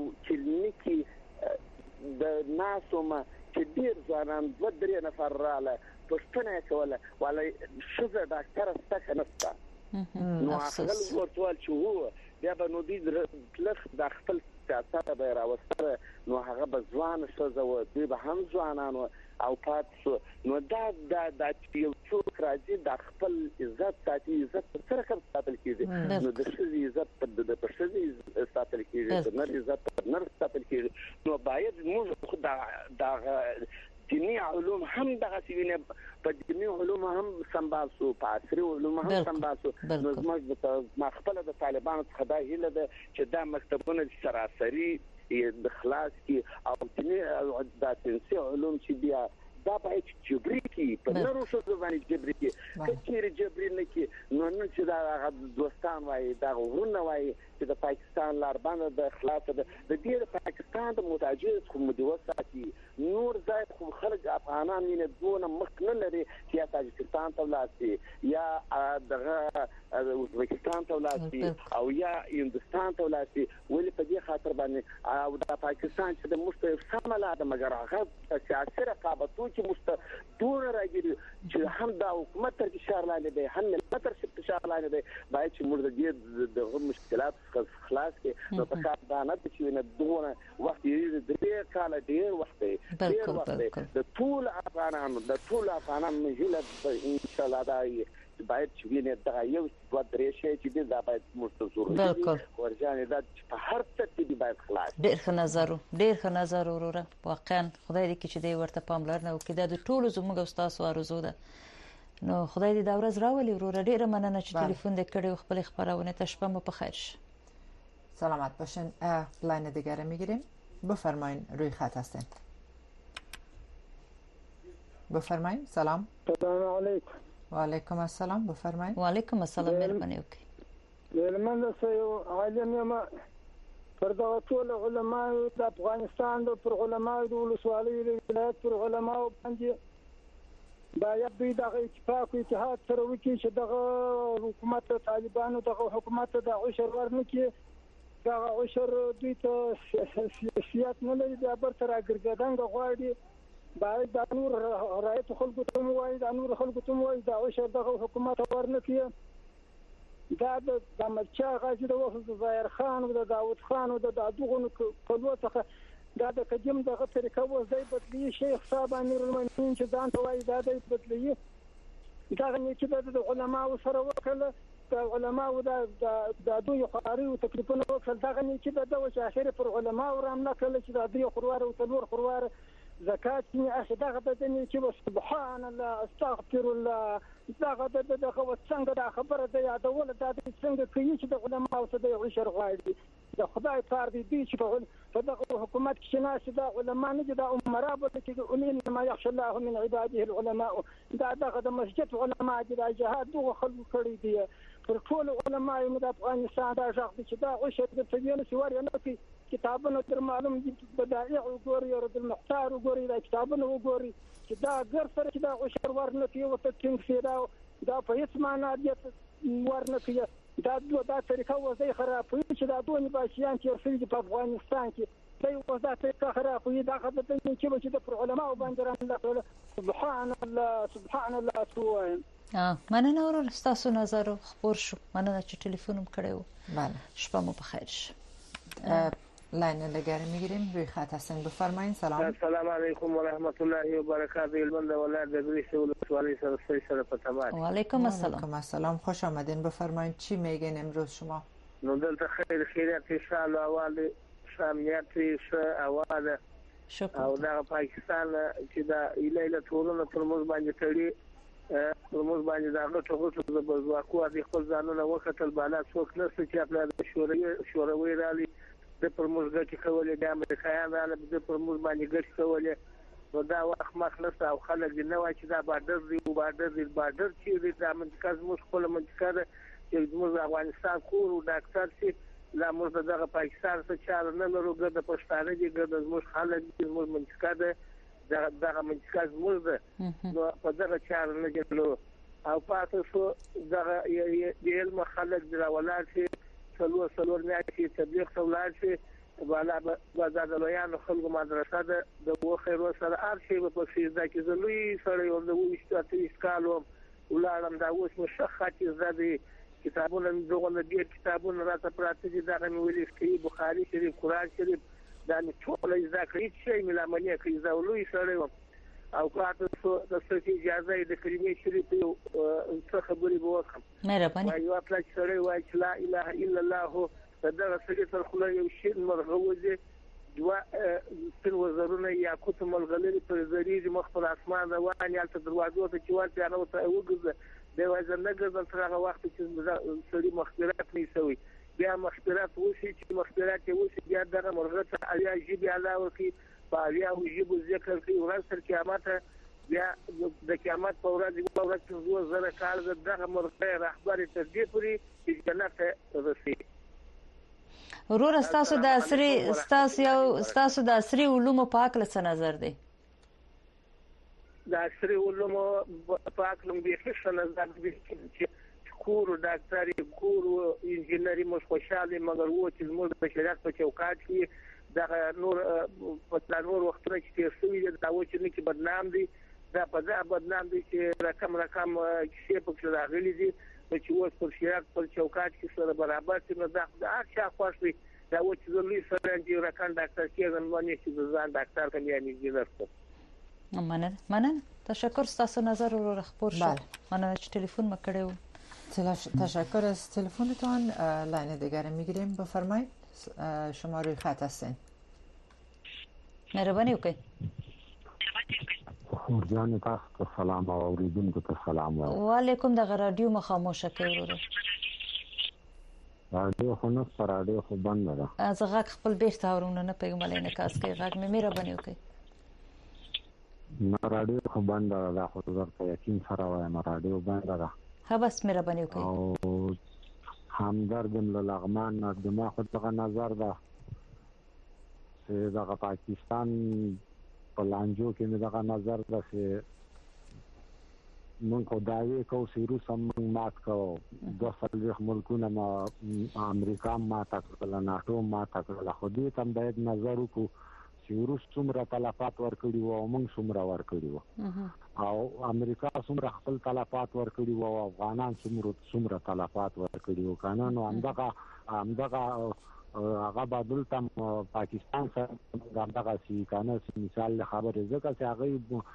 کلینیکي د ناسومه چې ډیر ځوانان 2-3 نفر رااله پښتنه کوله ولای شوزه ډاکټر ستاسو نسته نو هغه ورته چې هو بیا به نو دې لخ د خپل سیاست به راوستره نو هغه به ځوان شوزه و دوی به هم ځوانانو او پاتسو نو دا یو څوک راځي د خپل عزت ساتي عزت سره کوم ساتل کیږي نو د شي عزت د پښتني ساتل کیږي د نر عزت نر ساتل کیږي نو باید موږ دا دینی علوم هم دغه سوینه په دینی علوم هم سمبالسو په عصري علوم هم سمبالسو نو موږ د خپل د طالبانو څخه دا هیله ده چې دا مکتبونه سراسري د خلاص کې او د سنسي علوم چې بیا دا باید جبري کې په نورو څه باندې جبري کې کچېر جبري نه کې نو چې دا دوستان وایي دا ورونه وایي چې د پاکستان لار باندې د خلاص د دې پاکستان د متاجر کوم دی وساتي نور ځای خو خلک افغانان نه دونه مخ نه لري چې یا تاجکستان ته ولاسي یا دغه ازبکستان ته ولاسي او یا هندستان ته ولاسي ولې په دې خاطر باندې او د پاکستان چې د مستقیم سملا د مګر هغه سیاسي رقابتو چې دونه راګري چې هم د حکومت تر فشار لاندې دی هم ملت تر فشار لاندې دی باید چې موږ د دې د مشکلات خلاص کې نو په کار دا نه چې نه دونه وخت یې د دې کال ډیر وخت دی د ټول افغانانو مهله ان شاء الله دا باید چې ویني دا یو دوه درې شي چې دا باید مستزور ورجانې دا په هر څه کې باید خلاص ډیر ښه نظر وروره واقعا خدای دې چې دې ورته پاملرنه وکړي دا د ټولو زموږ استاد ارزو ده نو خدای دې دا ورځ راولي وروره ډیره مننه چې تلیفون دې کړی خپل خبرونه ته شپه مو په خیر شه سلامت باشین لاین دیگر میگیریم بفرمایید روی خط هستین بفرمایید سلام علیکم و علیکم السلام بفرمایید و علیکم السلام مهرباني وکړئ من سيو عالم يما فردوتول علماء د افغانستان پر علماء د ولسوالۍ ولایت پر علماء باندې باید دوی دغه اتحاد سره وکړي چې دغه حکومت طالبانو دغه حکومت د عشر ورنکي دغه عشر دوی ته سیاست نه لري د برتر اګرګدان غواړي باید د نور رایت خلکو ته وایي د نور خلکو ته وایي د عشر دغه حکومت ورنکي دا د مچا غاځي د وفد ظاهر خان او د داوود خان او د دغه کلو څخه دا د قدیم دغه طریقه وځي بدلی شیخ صاحب امیر المؤمنین چې ځان ته وایي دا د بدلی دا نه چې د علماو سره وکړه د علماو د دوی خاري او تکلیفونه وکړه دا نه چې د وشاخر پر علماو رام نه کړل چې د دوی خروار او تلور خروار زکات نه اخی دغه د دې چې سبحان الله استغفر الله دغه د څنګه د خبره د یادول د څنګه کوي چې د علماء سره د عشر غواړي د خدای کار دی چې په دغه حکومت کې ناس د علماء نه د عمره به چې اولین ما يخشى الله من عباده العلماء دغه د مسجد علماء د جهاد دغه خلکو کړی دی پر ټول علماء د افغانستان دا ځخ چې دا عشر د تبیان سوار نه کوي کتابونه تر معلوم دي بدائع وګوري رد المختار وګوري دا کتابونه وګوري چې دا ګر سره چې دا عشر ورنه کوي او ته څنګه دا په هیڅ معنی دې ورنه کوي دا طریقه وځي خرابوي چې دا دوه باشيان چې رسېږي په افغانستان کې دوی وځي طریقه خرابوي دا خبره چې د علماء باندې راځي سبحان الله سوای مننه ورور تاسو نظر خبر شو مننه چې ټلیفونم کړو بله شپه مو په خیر شه لاین دیگر میگیریم روی خط هستین بفرمایید سلام السلام علیکم و رحمت الله و برکاته المنده ولایت دگریش ولسوالی سر پتمات و علیکم السلام خوش آمدین بفرمایید چی میگین امروز شما نو دلته خیریت ان شاء الله اول شامنیت اول او دا پاکستان چې دا ایله ټولنه پر موږ باندې تړي پر موږ باندې دا غټه د بزواکو د خپل ځانونه وکټل بالا څوک نشي چې خپل شوروي رالي د پرموزګه کې کولې د امریکایان رااله د پرموز باندې ګټ کولې نو دا وخت مخلص او خلک نه وای چې دا بارډر چې د منطقه زموږ خپل منطقه ده چې زموږ افغانستان کور او ډاکټر چې لا موږ دغه پاکستان څخه چار نه لرو ګد پښتانه دي ګد زموږ خلک زموږ منطقه ده دغه منطقه زموږ ده نو په دغه چار نه جوړو او پاتې شو دغه یې علم خلک دراولات سلور میاشتې تبلیغ څولار شي بالا بازار د لویانو خلکو مدرسه ده د وخیرو سره ارشي په فیزا کې زلوي سره یو د وښتاتې کالو ولارم دا اوس مشخصي زدي کتابونه دغه د کتابونه راته پراته دي دا مې ویل چې بخاري شریف قران شریف دا نه ټول ذکر شي ملامنه کوي زولوي سره او کاته د ستې اجازه د کلمې شریف یو څه خبري وکم مهرباني یو خپل سره وایي چې لا اله الا الله دا سړي تر خله یو شی مرغوزه دوا تر وزرونه یا کوته ملغلري پر زریج مخفر اسمان روان یالته دروازو ته چې ورته نه وته وګزه د وزن نه ګرځل تر هغه وخت چې سړي مخبرات نه شوی بیا مخبرات وشي چې مخبرات وشي بیا دغه مرغه ته اویا جیب علاوه کی په اویا جیب ذکر کوي ورځ تر قیامت بیا د قیامت په ورځ کې 2000 کال دغه مرغه رهبر ته دی پوری چې جنت رسي. ورور تاسو د عصري علومو په اړه څه نظر دی؟ د عصري علومو په اړه به څه نظر دی چې کور ډاکټري کور انجینری مو خوشاله مګر و چې موږ د شریعت په چوکاټ کې د نور په نور وختونو کې تیر شوی دا و چې نه کې بدنام دي دا په ځا بدنام دي چې رقم کې په څه راغلي دي چې اوس پر شریعت په چوکاټ کې سره برابر چې نو دا هر خوښوي دا و چې زموږ سره چې رقم ډاکټر کېږي نو نه چې ځان ډاکټر کوي یعنی انجینر کوي. مننه تشکر تاسو نظر ورو خبر شد. مننه چې تلفن مکړیو. تشکر از تلفنتان. لاین دیگر میگیریم بفرمایید. شما روی خط هستین. مهربانی وکړئ. جان تاسو سلام او اوریدونکو ته سلام. وعلیکم د رادیو مخاموشه کوي ورو. رادیو خو نه رادیو خو بند ده. از غږ خپل بیرته اورونه نه پیغملې نه کاس کوي غږ مې مهربانی وکړئ. نه رادیو خو بند ده خو درته یقین سره وایم رادیو بند ده. ها بس مهرباني وکړئ. او همدرد لغمان دماغ دغه نظر ده چې دغه پاکستان په لانجو کې دغه نظر ده چې مونږ داوی کوو چې روس هم مات کوو 200 ملکونه ما امریکا مات کړل ناتو مات کړل خو دې تم باید نظر وکړو چې روس څومره تلفات ورکړي وو او موږ څومره ورکړي وو او امریکا څومره خپل تلفات ورکړي وو او افغانان څومره تلفات ورکړي وو کنه نو همدغه هغه بدل تم پاکستان سره همدغه سی کنه مثال خبره ځکه چې هغه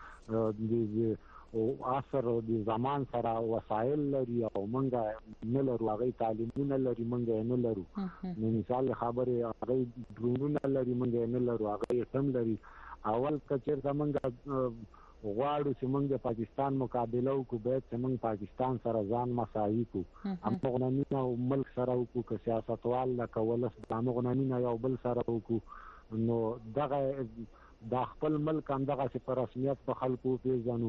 او اثر د زمان سره وسایل لري او موږ نه لرو هغه تعلیمونه لري موږ نه لرو نو مثال خبره هغه ډرونونه لري موږ نه لرو هغه تم لري اول کچیر زمونږ غواړو چې موږ د پاکستان مقابله وکړو باید چې موږ پاکستان سره ځان مساوي کړو همغه نه ملک سره وکړو که سیاستوال لکه ولس همغه نه یو بل سره وکړو نو دغه د خپل ملک همدغه چې په رسمیت په خلکو پیژنو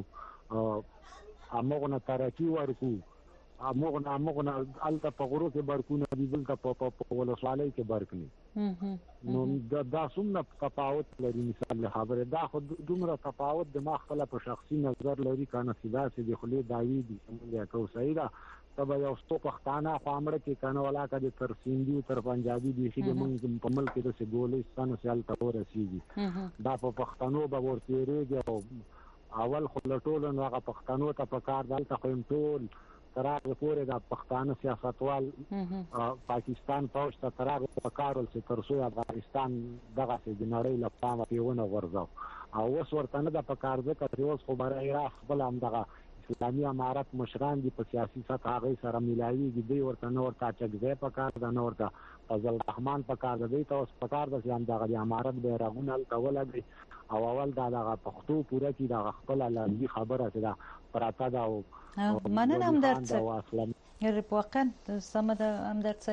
همغه نه ترقی ورکو همغه الته په غرو کې برکونه دي بل په ولسوالۍ کې برکني نو دا څومره تفاوت لري مثال خبره دا خو دومره تفاوت د ما خپل په شخصي نظر لري کنه سیدا چې د خلی داوی دي څنګه کو صحیح ده تبه یو څو پښتانه خامړه کې کنه ولا کده تر سیندي تر پنجابي دي چې موږ په ملک کې د سګولستان سیال تور رسیږي دا په پښتنو به ورتيږي او اول خلټول نو هغه پښتنو ته په کار دلته قیم ټول ترغه پورې د پښتانه سیاستوال پاکستان فوج ته ترغه په کارول چې ترڅو افغانستان دغه د نړۍ لپاره پیونه ورځو او اوس ورته نه د په کار ځکه چې اوس خو برای راخ بل هم دغه اسلامي امارت مشران دي په سیاسي سطح هغه سره ملایوي دي ورته نور تا چګځه په کار د نور ته فضل الرحمن په کار دی ته اوس په کار د هم دغه امارت به راغونه کولګي او اول دغه پښتو پوره کی د خپل لږی خبره ده پراته دا او مننه هم درڅ واقعا سمه ده هم درڅ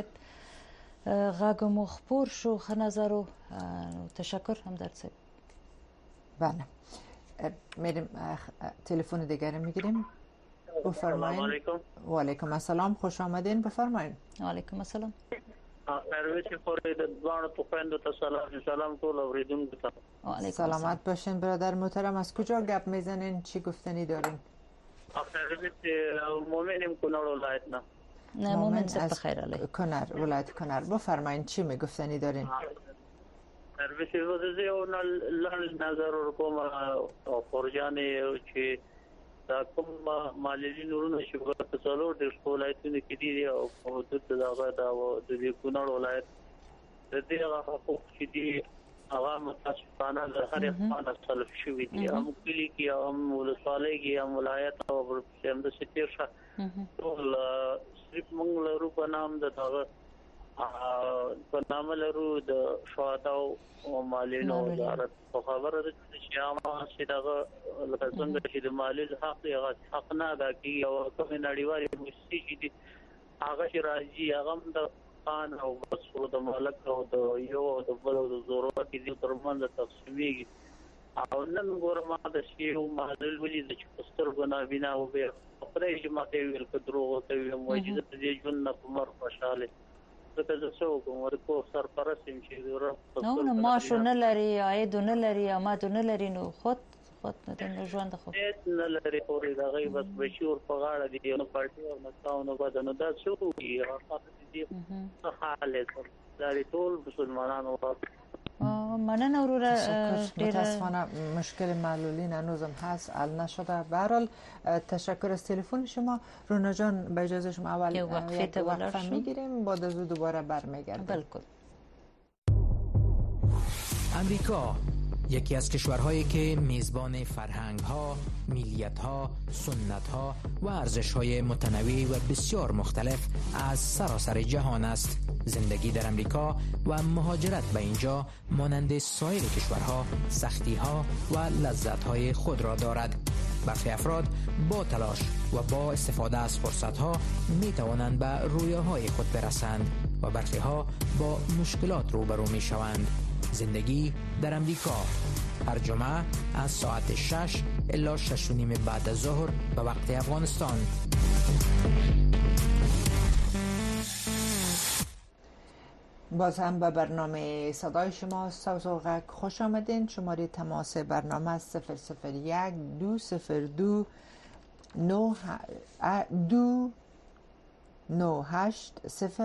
غاګ مخبور شو خنظرو تشکر هم درڅ. بله میریم تلفن دیگر میگیریم بفرمایید. و علیکم السلام خوش آمدین بفرمایید. و علیکم السلام. سرویس خورید دوانو تو خویندو تا سلام کول اوریدونکو ته. سلامت باشین برادر محترم. از کجا گپ میزنین چی گفتنی دارین؟ سرویس مومنیم کنار ولایت نه. نه مومن از کنر ولایت کنر بفرمایید چی میگفتنی دارین؟ سرویس وززی او لړ نظر کوم او فرجانې چې دا کوم مالي نورونه چې په څلور د ولایتونو کې دي او حدود دغه د کونړ ولایت د دې حقوق چې دي هغه متاسفانه د هر افغان سلف شوی دي هم کلی کې هم ولسوالۍ کې هم ولایت او هم د سپیر شه ټول صرف موږ لرو په نام د دغه په نام لرو د شهدا او مالینو وزارت په خبره ده چې عامه دغه لکه څنګه چې د مالی حق نه ادا کیږي او کوم نړیوالې موسسې دي هغه چې راځي هغه د خان او بس د ملک او د یو د بل د ضرورت دي ترمنځ تقسیمېږي او نن ګورم د شیو محلل ولې د چپستر غنا بنا او به خپل چې ماته ویل کډرو ته وي موجوده دې ژوند نه پر خوشاله ته زه څو کوم ورکو سرپرستم چې ضرورت نو ماشو نه لري عاید نه لري اماد نه لري نو خود نه ژوند خو نه لري اوري دا غي بس بشور په غاړه دي نو پارټي او نتاونه بدن دا څو دي هغه حالت دا ټول مسلمانانو مننه وروره متاسفانه مشکل معلولین هنوزم هست حل نشده. به هر حال تشکر از تلفن شما. رونا جان به اجازه شما اول یک وقفه میگیریم بعد از دوباره برمیگردیم. بالکل. امریکا یکی از کشورهایی که میزبان فرهنگ‌ها، ملیت‌ها، سنت‌ها و ارزش‌های متنوع و بسیار مختلف از سراسر جهان است. زندگی در امریکا و مهاجرت به اینجا مانند سایر کشورها سختی‌ها و لذت‌های خود را دارد. برخی افراد با تلاش و با استفاده از فرصت‌ها می‌توانند به رویاهای خود برسند و برخی‌ها با مشکلات روبرو می‌شوند. زندگی در امریکا هر جمعه از ساعت 6 الی 6:30 بعد از ظهر به وقت افغانستان. باز هم به برنامه صدای شما سوزوغک خوش آمدین. شماره تماس برنامه 001 202 98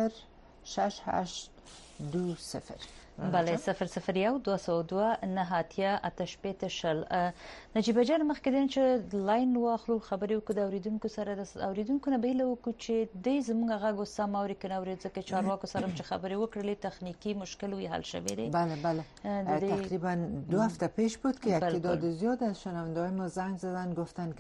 06820. بله 001 202 9 8 شل. نجیب جان مخکې دین چې لاین واخلو خبرې وکړو د اوریدونکو سره د اوریدونکو نه بیل وکړو چې د زموږ غږ سم اوري کنه اوري ځکه چارواکو سره چې خبرې وکړلې تخنیکی مشکل وی حل شوی دی. بله تقریبا 2 هفته پیش بود که یک تعداد زیاد از شنونده‌های ما زنگ زدن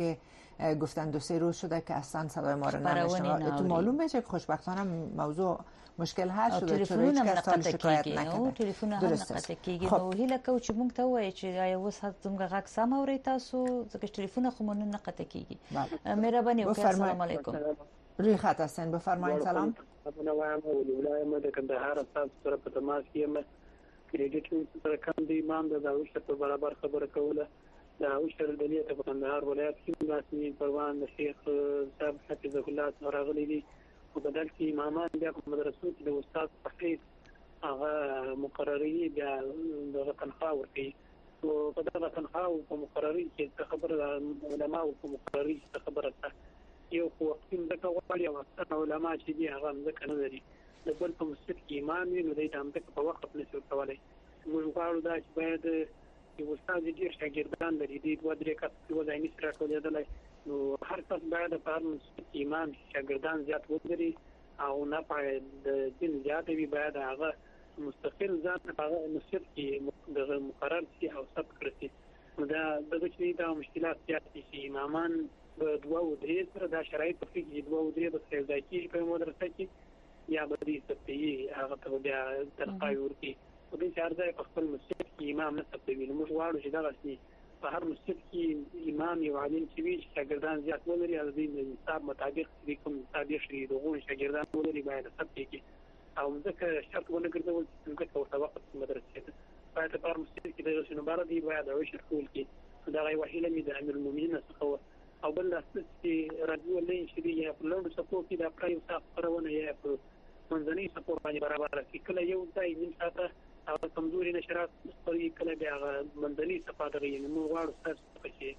گفتن 2-3 روز شده که اصلا صدای ما رو نمیشنوند. تو معلوم میشه که خوشبختانه موضوع مشکل حل شده چون هیچ کس سال شکایت نکرده. تلیفون هم نقطه کیږي. نو هیله کو چې موږ ته وایي چې آیا اوس زموږ غږ سم اوري تاسو ځکه تلیفون خو مونږ نقطه کیږي. مهرباني وکړئ. السلام علیکم. روی خط هستین بفرمایید. سلام. نوام ولایت د کندهار تاسو سره په تماس کې یم. کریډیټ سره کوم دی امام د داوود په برابر خبره کوله. دا اوشر د لیته په کندهار ولایت کې رسمي پروان د شیخ صاحب حفظه الله راغلي دي. په بدل کې امامان بیا په مدرسو کې د استاد تحقیق هغه مقرري بیا د تنخواه ورکړي او په دغه تنخواه او په مقرري کې خبره علماء او په مقرري کې خبره ده یو خو وخت د کوالي او علماء چې دي هغه ځکه نه لري د بل په مسجد کې امام وي نو د دې په وخت نه شو کولای. موږ غواړو دا چې باید یو استاد ډیر شاګردان لري د 2-3 کس په ځای سره کولای نو هر څه باید په هر مسجد کې امام شاګردان زیات ولري او نه باید د دین زیات وي باید هغه مستقل ځان په مسجد کې د مقرر شي او ثبت کړي. نو دا د دې د مشکلات زیات دي. امامان د 2-3 سره د شرایط په کې 2-3 د ځای کې په مدرسه کې یا به دې ستې هغه ته بیا ترقای ورکی او د چارځای په خپل مسجد کې امام نه ثبتوي. نو موږ غواړو چې دا شي په هر مسجد کې امام یو عالم چې وي شاګردان زیات ولري او د نصاب مطابق چې کوم مطابق شي دغه شاګردان ولري باید ثبت کړي او ځکه شرط ونه ګرځول چې څنګه څو وخت مدرسې ته باید په هر مسجد کې د شنو بار دی باید او شرکول کې دا غي وحیله می د امیر المؤمنین څخه او بل اساس چې راډیو لین شری یا په لوړ سپورټ کې د پرایو صاحب خبرونه یا په منځني سپورټ باندې برابر کې کله یو ځای نیم ساعته او کمزوري نشرات پرې کله بیا منځني سپاده یې نو غواړو تاسو چې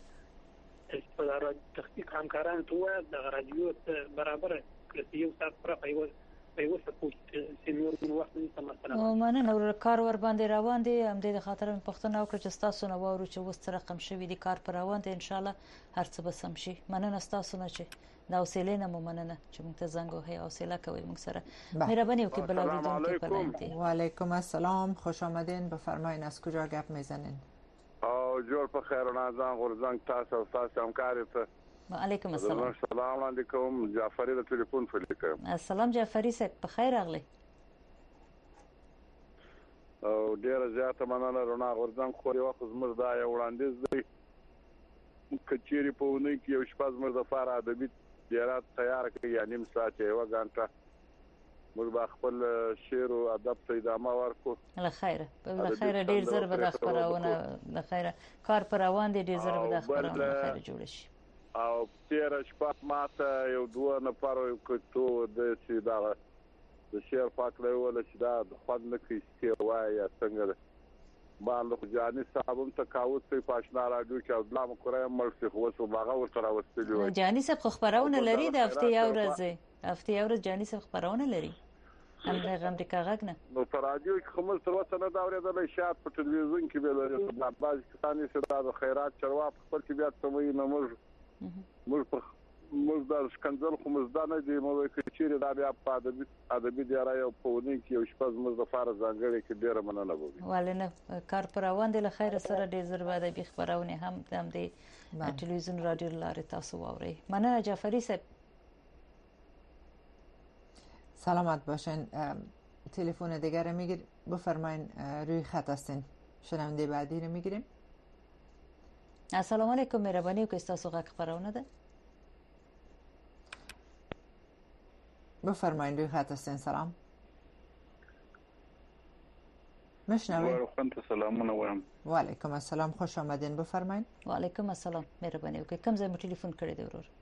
په لاره تحقیق همکاران ته د راډیو برابر کړي یو ساعت پر په سپورټ سینور د وخت نه مثلا مننه ور کار ور باندې روان دي هم د خاطر پښتنه او چې تاسو نو وورو چې وست رقم شوی دي کار پر روان دي ان شاء الله هر څه به سم شي. مننه تاسو نه چې دا حوصله نه مننه چې موږ ته زنګ وهي حوصله کوي موږ سره. مهرباني وکړئ بل اوریدونکو په لاین دي. و علیکم السلام خوش آمدین. بفرمایید از کجا گپ میزنین؟ او جوړ په خیر او نازان غورزنګ تاسو او تاسو همکاري ته. وعلیکم السلام. السلام علیکم. جعفری د ټلیفون فلیکم. السلام جعفری صاحب په خیر راغلی. او ډیر زیاته مننه رونا غورزنګ خو یو وخت زموږ دا یو وړاندیز دی کچيري په ونه کې یو شپه زموږ د فار ادبي ډیرات تیار کړی یا نیم ساعت یو غنټه موږ خپل شعر او ادب ته ادامه ورکړو. له خیره ډیر زر به د خبرونه له خیره کار پر روان دي، ډیر زر به د خبرونه له خیره جوړ شي. او تیر شپه ماته یو دوه نفر یو کتو د سیدا د شعر پاکله ولا چې دا د خپل نکي وای یا څنګه باندې جاني صاحب ته کاوت په پښنا راډیو کې او بلام کورای مرسي خو وسو باغه ورته واستلو. جاني صاحب خبرونه لري د هفته یو ورځ جاني صاحب خبرونه لري امریکا غږ نه نو پر راډیو کې کوم څه وته نه دا ورېدل شات په ټلویزیون کې به لري په بعض کسانی سره د خیرات چروا خپل کې بیا سموي نه موږ د شکنځل خو مزدانه دی مو کې چیرې دا بیا په ادبي دی راي او په ونی کې یو شپږ مز د فار ځانګړي کې ډیر مننه وکړي. ولنه کار پر روان دي له خیر سره ډیر زر باندې به خبرونه هم د ټلویزیون رادیو لارې تاسو واوري. مننه جعفری صاحب. سلامت باشین. تلفن دیگر میگیر بفرمایین روی خط هستین. شنونده بعدی رو میگیریم. السلام علیکم مهربانی که استاسو غږ خبرونه ده. بفرمایین روی خط هستین. سلام. مشنوید. سلامونه وایم. و علیکم السلام، خوش آمدین. بفرمایین. و علیکم السلام مهربانی که کم زمو تلیفون کړی دی ورور.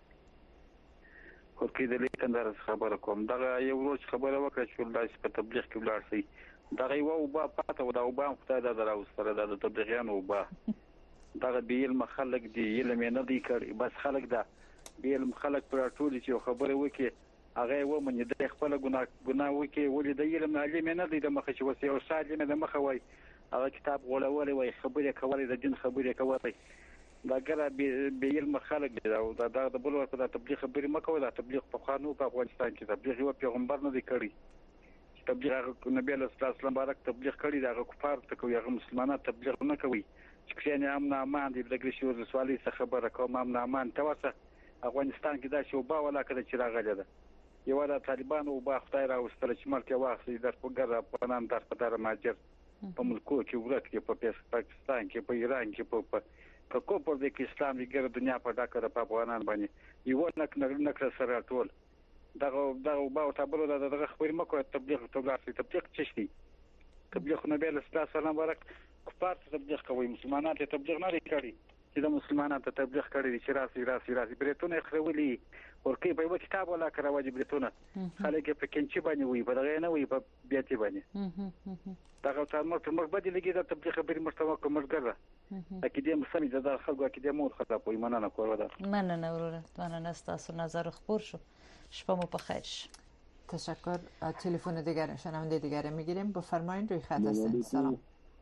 ورکی د لیکندار خبره کوم. دا یو ورځ خبره وکړه چې ولای په تبلیغ کې ولاړ شي. دا یو وبا پاته و دا وبا خدای دا دراوستره د تبلیغیان وبا. دا بیل مخلق دی علم نه دی کړی بس خلق دا بیل خلق پر ټول چې خبره وکي هغه و من د خپل ګناه وکي ولې د علم علم نه دی د مخ چې وسه او ساده د مخ وای هغه کتاب غولول وای خبره کولې د دین خبره کولې دا ګره بیل مخلق دی دا د بل ورته د تبلیغ خبره مکو دا تبلیغ په قانون په افغانستان کې تبلیغ یو پیغمبر نه دی کړی. تبلیغ نبی له اسلام مبارک تبلیغ کړی دا کفار ته کوي هغه مسلمانان تبلیغ نه کوي. چې نه امن امان دی د ګرشي ور سوالي څخه خبره کوم امن امان توسه افغانستان کې دا شو با ولا کړه چې راغله ده یو د طالبانو با خدای را وستل چې ملک واخلي در په ګر په نام در په در ماجر په ملکو کې ورته کې په پاکستان کې په ایران کې په کوپر د اسلام لګره دنیا په ډاکره په افغانان باندې یو نک سره ټول دا با تبرو دغه خبرې مکو تبلیغ څه شي تبلیغ نبی له اسلام مبارک کفار ته تبلیغ کوي مسلمانان ته تبلیغ نه کوي چې د مسلمانانو ته تبلیغ کړي چې راسي بریتونه خرولي ورکی په یو کتاب ولا کړه واجب بریتونه خلک په کینچي باندې وي په دغه نه وي په بیاتي باندې دا څنګه مرګ بدی لګي د تبلیغ خبرې مرتبه کومرګره اکیدې مسمې د خلکو اکیدې مور خطا پوي مننه کوو ده مننه وروره مننه تاسو نظر خبر شو شپه مو په خیر. تشکر. تلفن دیگر شنونده دیگر میگیریم. بفرمایید روی خط هستین. سلام.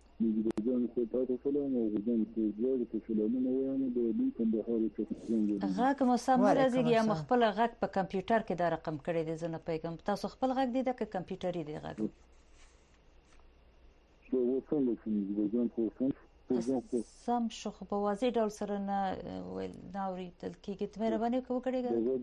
غږ مو سم راځي یا خپل غږ په کمپیوټر کې دا رقم کړی دی زنه پیغام تاسو خپل غږ دی د کمپیوټري دی غږ سم شو په واضح ډول سره نه ویل ناوري تل کېږي ته مهرباني وکړئ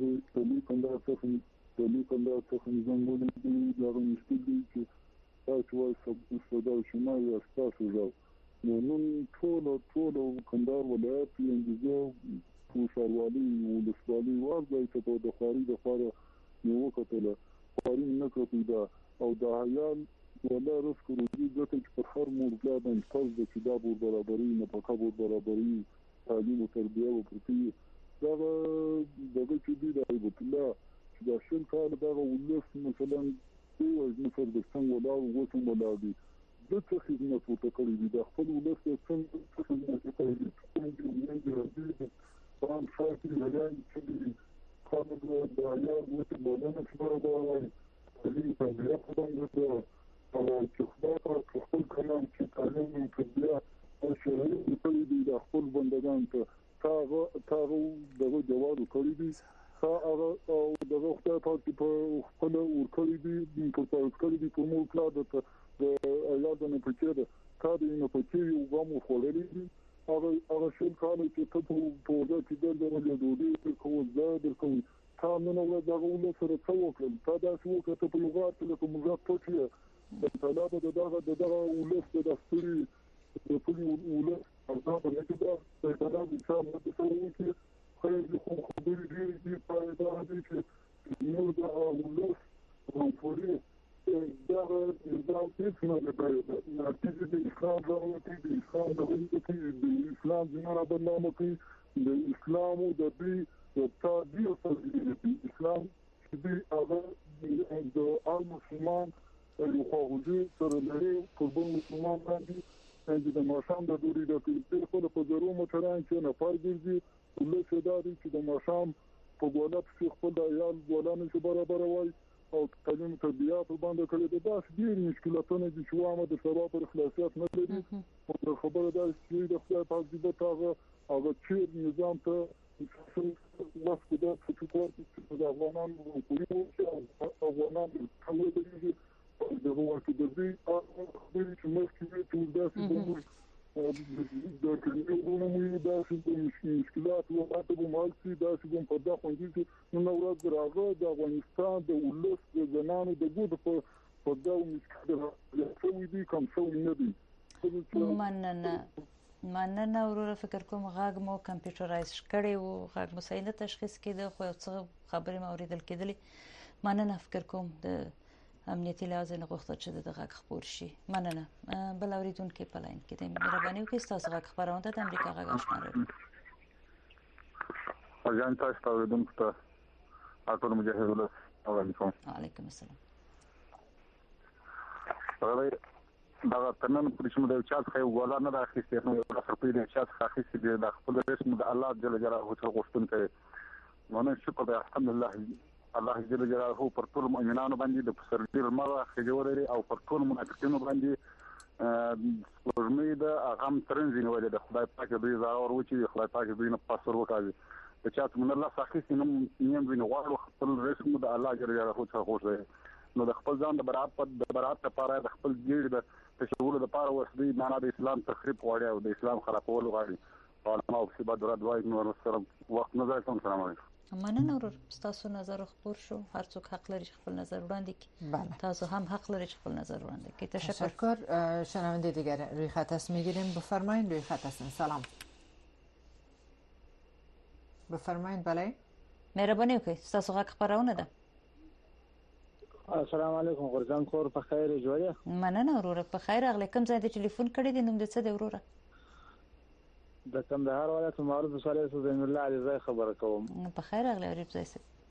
تاسو وایي صدا شما یا تاسو زو نو ټول کندهار ولایت یې د ښاروالۍ ولسوالۍ وضعي ته په خاري د خاره نو وکړه خاري نه کړی دا او د حیال ولا رزق روزي ځکه چې په هر مورګا باندې فرض د چې دا بور برابرۍ نه په کابو برابرۍ تعلیم او تربیه او پرتی دا دغه چې دی د ایبت الله چې دا شل کال دا ولس مثلا او نفر د څنګه ولا وڅم ولا دي د څه خدمت ورته کړی دي د خپل ولس څنګه خدمت کوي د قام فاتي لګان چې خپل د عیال وته مولانا خبره دا وایي چې په دې خبره او چې خپل کلام چې تعلیم او تربیه او شرعي کوي د خپل بندگان ته تاغو دغه جواب کوي دي او دغه خدای په خپل ورکړي دي په تاسو کړي دي په مو کلا د اولاد نه پچره تا دې نه پچي او غو خولري دي هغه شل کال چې ته په وګړو کې د ولودي کوو زاد کوي تا نن له دغه له سره څو وکړ تا دا څو کته په لغات له کوم ځای پوښتنه د طلبه دغه ولست د دستوري د ټول ولست او دا په دې کې د طلبه حساب د څو خیلی خوب خبری دیگه پایدار دی که نور دا ولست پورې دا هیڅ نه لګایي چې د اسلام راوړي د اسلام د اسلام جنرال بدنامه کوي د اسلام او د دې تعبیر اسلام چې هغه د عام مسلمان یو خوږی سره لري قربان مسلمان باندې د ماشام د دوری د خپل په ضرورت متران چې نه فرض دي له شداري چې د ماشام په ګوله په خپل عیال ګولانه چې برابر وای او تعلیم تربیات باندې کړي د داس ډیر مشکلاتونه دي چې وامه د سبا پر خلاصیت نه لري او خبره ده چې د خپل په دې هغه چې نظام ته واسو د څه د افغانانو کوي او افغانانو څنګه دي د وګړو د دې چې مخکې چې داسې د کلیوالو داسې مشکلات او اته مالتي داسې په دغه خوندې نو ورځ راغله د افغانستان د ولس د زنانو د ګډ په دغه مشکلات څه دي کوم څه نه دي مننه وروره فکر کوم غاګ مو کمپیوټرایز کړی او غاګ مو صحیح نه تشخیص کړي خو څه خبرې مو اوریدل کېدلې مننه فکر کوم د امنیتي لحاظ نه غوښتل چې د غاګ خبر شي مننه بل اوریدونکو په لاین کې د مهرباني وکړئ تاسو غاګ خبرونه د امریکا غاګ آشنا لرئ اجان تاسو اوریدونکو ته اټول مجاهد ولس علیکم وعلیکم السلام دا تنن پرشم د چات خو ګولانه د اخیستې نو د خپل د چات اخیستې د خپل رسم د الله جل جلاله څخه غوښتن کوي نو شکر د الحمدلله الله جل جلاله پر ټول مؤمنانو باندې د سرګر مره خجوري او پر ټول منافقینو باندې ورمې د اغم ترنځ نه ولې د خدای پاک دوی زاور و چې خدای پاک دوی نه پاسور وکړي د چات من الله اخیستې نو نیم ویني غواړو خپل رسم د الله جل جلاله څخه غوښتي نو د خپل ځان د برابر لپاره د خپل ګیر د تشوور د لپاره وسدي معنا د اسلام تخریب غواړي او د اسلام خرابول غواړي علماء او سبا درد وای نو سره وخت نظر کوم سلام علیکم مننه ورور تاسو نظر خبر شو هر څوک حق لري خپل نظر وړاندې کړي تاسو هم حق لري خپل نظر وړاندې کړئ تشکر شنونده دیگر روی خط است میگیریم بفرمایید روی خط هستن سلام بفرمایید بله مهرباني وکړئ تاسو غږ خبرونه ده السلام علیکم غرزان کور په خیر جوړه مننه وروره په خیر اغله کوم ځای ته ټلیفون کړی دی نوم د څه دی وروره د کندهار ولایت معروف صالح زین الله علی زای خبره کوم په خیر اغله ریب زای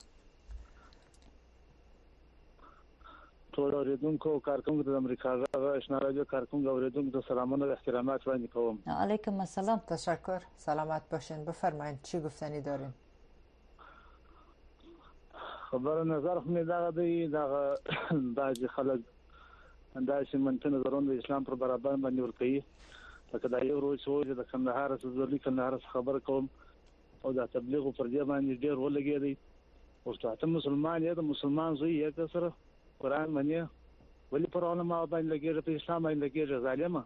ټول اوریدونکو کارکونکو د امریکا غږ آشنا رادیو کارکونکو اوریدونکو ته سلامونه و احترامات وړاندې کوم علیکم السلام تشکر سلامت باشین بفرمایید چی گفتنی دارین خبر نظر خو نه دا خلک انداز منته نظرونه د اسلام پر برابر باندې ور کوي لکه دا یو روز چې د کندهار سره کندهار خبر کوم او دا تبلیغ پر دې باندې ډیر ولګیږي او ته مسلمان یې د مسلمان زوی یې سره قرآن باندې ولی پر علماء باندې لګیږي په اسلام باندې لګیږي ظالمه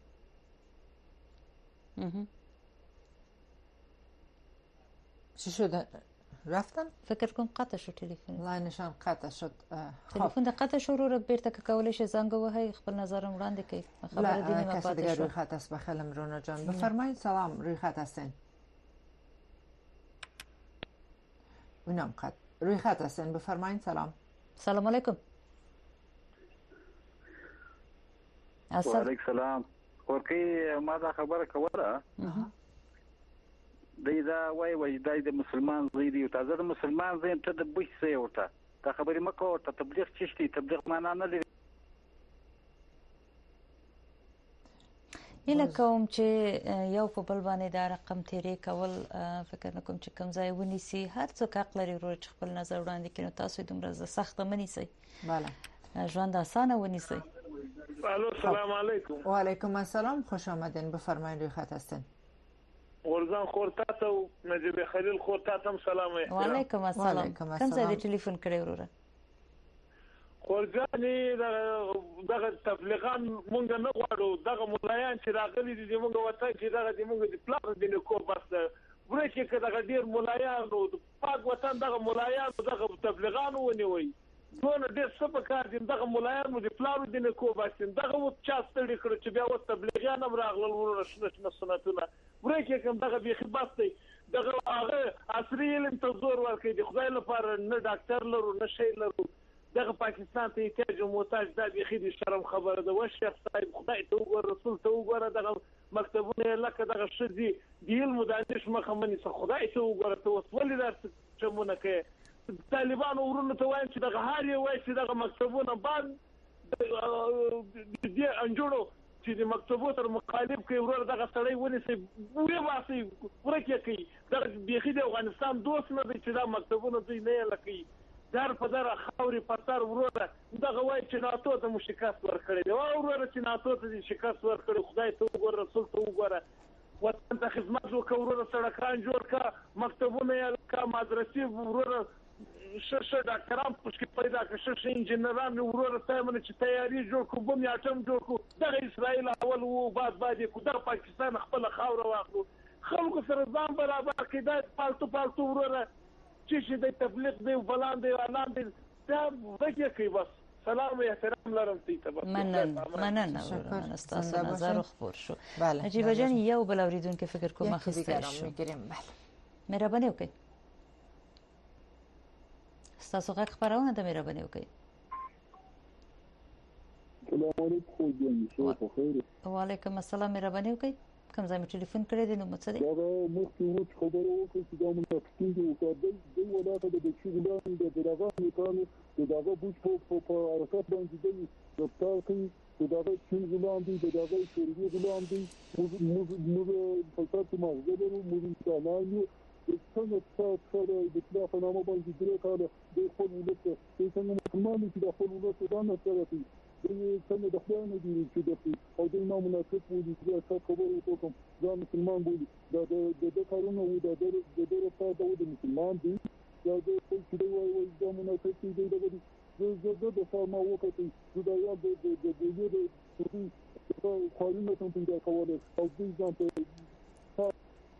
چی شده رفتن فکر کوم قطع شو تلفن لاینشان قطع شد تلفن د قطع شو رو بیرته کولای شي زنګ وهي خپل نظر وړاندې کوي خبر دینی ما پاتې شو روی خط است بخیلم رونا جان بفرمایید سلام روی خط هستین اونم قط روی خط هستین بفرمایید سلام سلام علیکم وعلیکم سلام ورکی ما دا خبره کوله دا وای د مسلمان زوی دی تازه د مسلمان زوی ته د بوش سي ورته دا خبرې مکو ته تبلیغ چشتي تبلیغ معنا نه لري اله کوم چې یو په بل باندې دا رقم تیرې کول فکر نکوم چې کوم ځای ونیسي هر څوک حق لري ورو خپل نظر وړاندې کړي تاسو دومره سخت منیسي bale ژوند اسانه ونیسي الو السلام علیکم و علیکم السلام خوش آمدین بفرمایید روی خط هستین ورزان خورتات او نجیب خلیل خورتات هم سلام و علیکم السلام کوم ځای د ټلیفون کړی وروره خورجاني دغه تبلیغان مونږ نه غواړو دغه مولایان چې راغلي دي مونږ وته چې دغه مونږ د پلاټ د کو بس ورته کې دغه ډیر مولایان او پاک وطن دغه مولایان دغه تبلیغان ونیوي نو ډیر څه په کار دي دغه مولایان مو د پلاټ د کو بس دغه و چاستړي کړ چې بیا و تبلیغان هم راغلل ورنه سنتونه ورته کوم دغه بيخي بس دی دغه هغه عصري علم ته زور ورکړي د خدای لپاره نه ډاکټر لرو نه شي لرو دغه پاکستان ته احتیاج او محتاج د بخیر شرم خبره ده. و شیخ صاحب خدای ته وګوره، رسول ته وګوره، دغه مکتبونه لکه دغه شذي د علم دانش مخه مني څه خدای ته وګوره. ته وسولې در چمونه کې طالبان ورونه ته وایم چې دغه هار یې وایي چې دغه مکتبونه بعد د انجوړو چې د مکتبو تر مخالف کوي ورور دغه سړی ونیسي وې واسي ورکه کوي. دغه بيخي د افغانستان دوست نه دی چې دا مکتبونه دوی نه لکي در په در خاوري پتر ورور دغه وایي چې ناتو ته شکست ورکړي دی. ورور چې ناتو ته شکست ورکړي خدای ته وګوره، رسول ته وګوره، وطن ته خدمت وکړه ورور، سړکان جوړ کړه، مکتبونه یې کړه، مدرسې ورور ش ډاکټران پښکې پیدا کړه، ش انجنیران ورور ته من چې تیاری جوړ کو، بم یا ټم جوړ کو. دغه اسرائیل اول وو بعد کو دغه پاکستان خپل خاور واخلو، خلکو سره ځان برابر کړي. دا پالتو ورور چې د تبلیغ دی بلان دی اعلان دی دا وکړي کوي. بس سلام و احترام لرم ته. مننه استاد نظر خبر شو. عجیبه جان یو بل اوریدونکو فکر کوم خسته شو. مهرباني وکړئ ستاسو غږ خبرونه د مهرباني وکړئ. السلام علیکم جناب، خو خیر. وعلیکم السلام، مهرباني وکړئ. کوم ځای مې ټلیفون کړی دی نو مڅ دی؟ دا مخکې وڅ خبره وکړه چې دا منافقین دي او د ولاته د شغلان د دغه میکانو دغه بوج په حرکت باندې دي د تاکي دغه شغلان دي دغه شوري غلام دي موږ په تاسو مغزلو موږ تعالی څنګه تاسو د خلاف نامه باندې درې کاله د خپل ولادت د څنګه مسلمان چې د خپل ولادت دا نه کوي څنګه د خپل نه دي چې د او د نامه مناسب وي چې تاسو خبرې وکړم دا مسلمان بولي د کارونه و د مسلمان دي دا د چې وایي دا مناسب دي د فارما وکړي دا یو د خارونه ته پیدا کوله او د ځان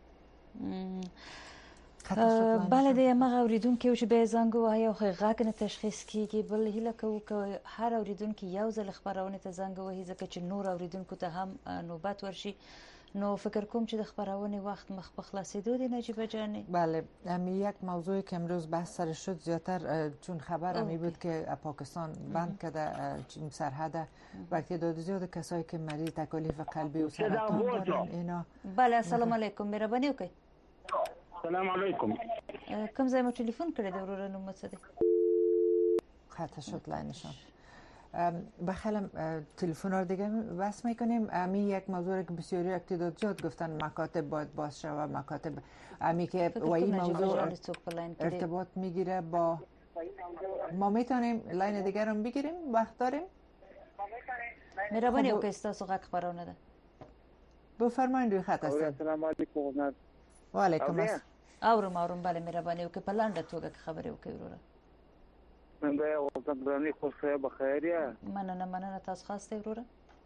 بله د مغه اوریدونکو چې به زنګ وایي او غږ نه تشخیص کیږي. بل هیله کوو چې هر اوریدونکو یو ځل خبرونه ته زنګ وایي ځکه چې نور اوریدونکو ته هم نوبت ورشي. نو فکر کوم چې د خبرونه وخت مخ په خلاصېدو دی نجیبه جان. بله یک موضوعی که امروز بحث سر شد زیادتر چون خبر همی بود که پاکستان بند کرده سرحد و تعداد زیاد کسایی که مریض تکالیف قلبی و سرطان دارن اینا. بله سلام علیکم، مهرباني وکړئ. السلام علیکم. کوم ځای مو ټلیفون کړی دی ورور نو مڅ دی؟ خطا شد لاینشان. بخلم تلفن رو دیگه بس میکنیم. امی یک موضوع که بسیاری اقتداد زیاد گفتن مکاتب باید باز شود، مکاتب امی که و این موضوع ارتباط میگیره با ما میتونیم لاین دیگر رو بگیریم وقت داریم؟ مهربانی او که استاسو غږ خبرونه ده بفرمایید روی خط هستید. السلام علیکم. و علیکم السلام. اورم بله مهربانی او که په لاندې توګه خبرې وکړئ وروره. څنګه یو څنګه خو خیر بخیر یا مننه تاسو خاصه وروره.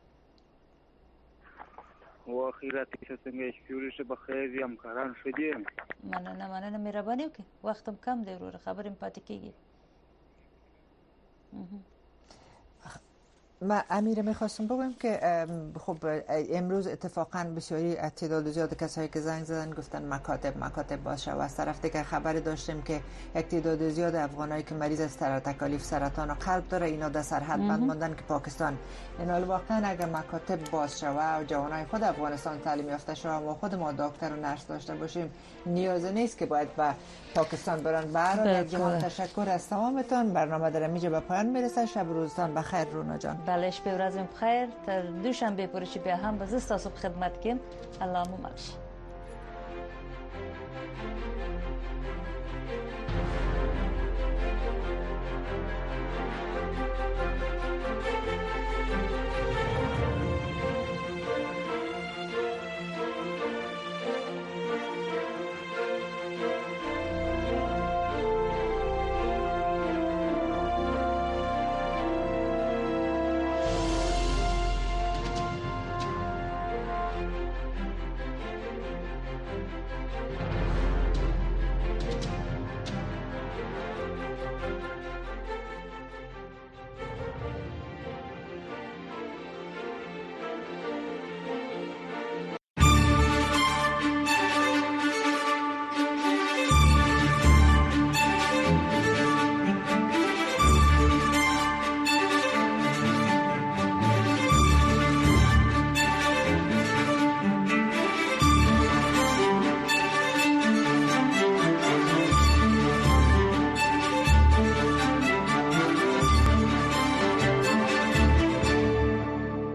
و اخیرات څنګه شپږ بخیر یم کاران شدي. مننه مهرباني وکړئ، وختم کم دی وروره، خبرې پاتې کیږي. ما امیر میخواستم بگم که خب امروز اتفاقا بسیاری تعداد زیاد کسایی که زنگ زدن گفتن مکاتب باشه و از طرف دیگه خبری داشتیم که یک تعداد زیاد افغانایی که مریض از تکالیف سرطان و قلب داره اینا در سرحد بند موندن که پاکستان. این واقعا اگر مکاتب باز شوه و جوانای خود افغانستان تعلیم یافته شوه و خود ما دکتر و نرس داشته باشیم نیاز نیست که باید به پاکستان برن. برای یک جهان تشکر از تمامتون. برنامه در اینجا به پایان میرسه. شب روزتان بخیر رونا جان. بله شپه ورځ بخیر. تر دوشنبه پورې چې بیا هم به زه ستاسو په خدمت کې. الله مو مل شي.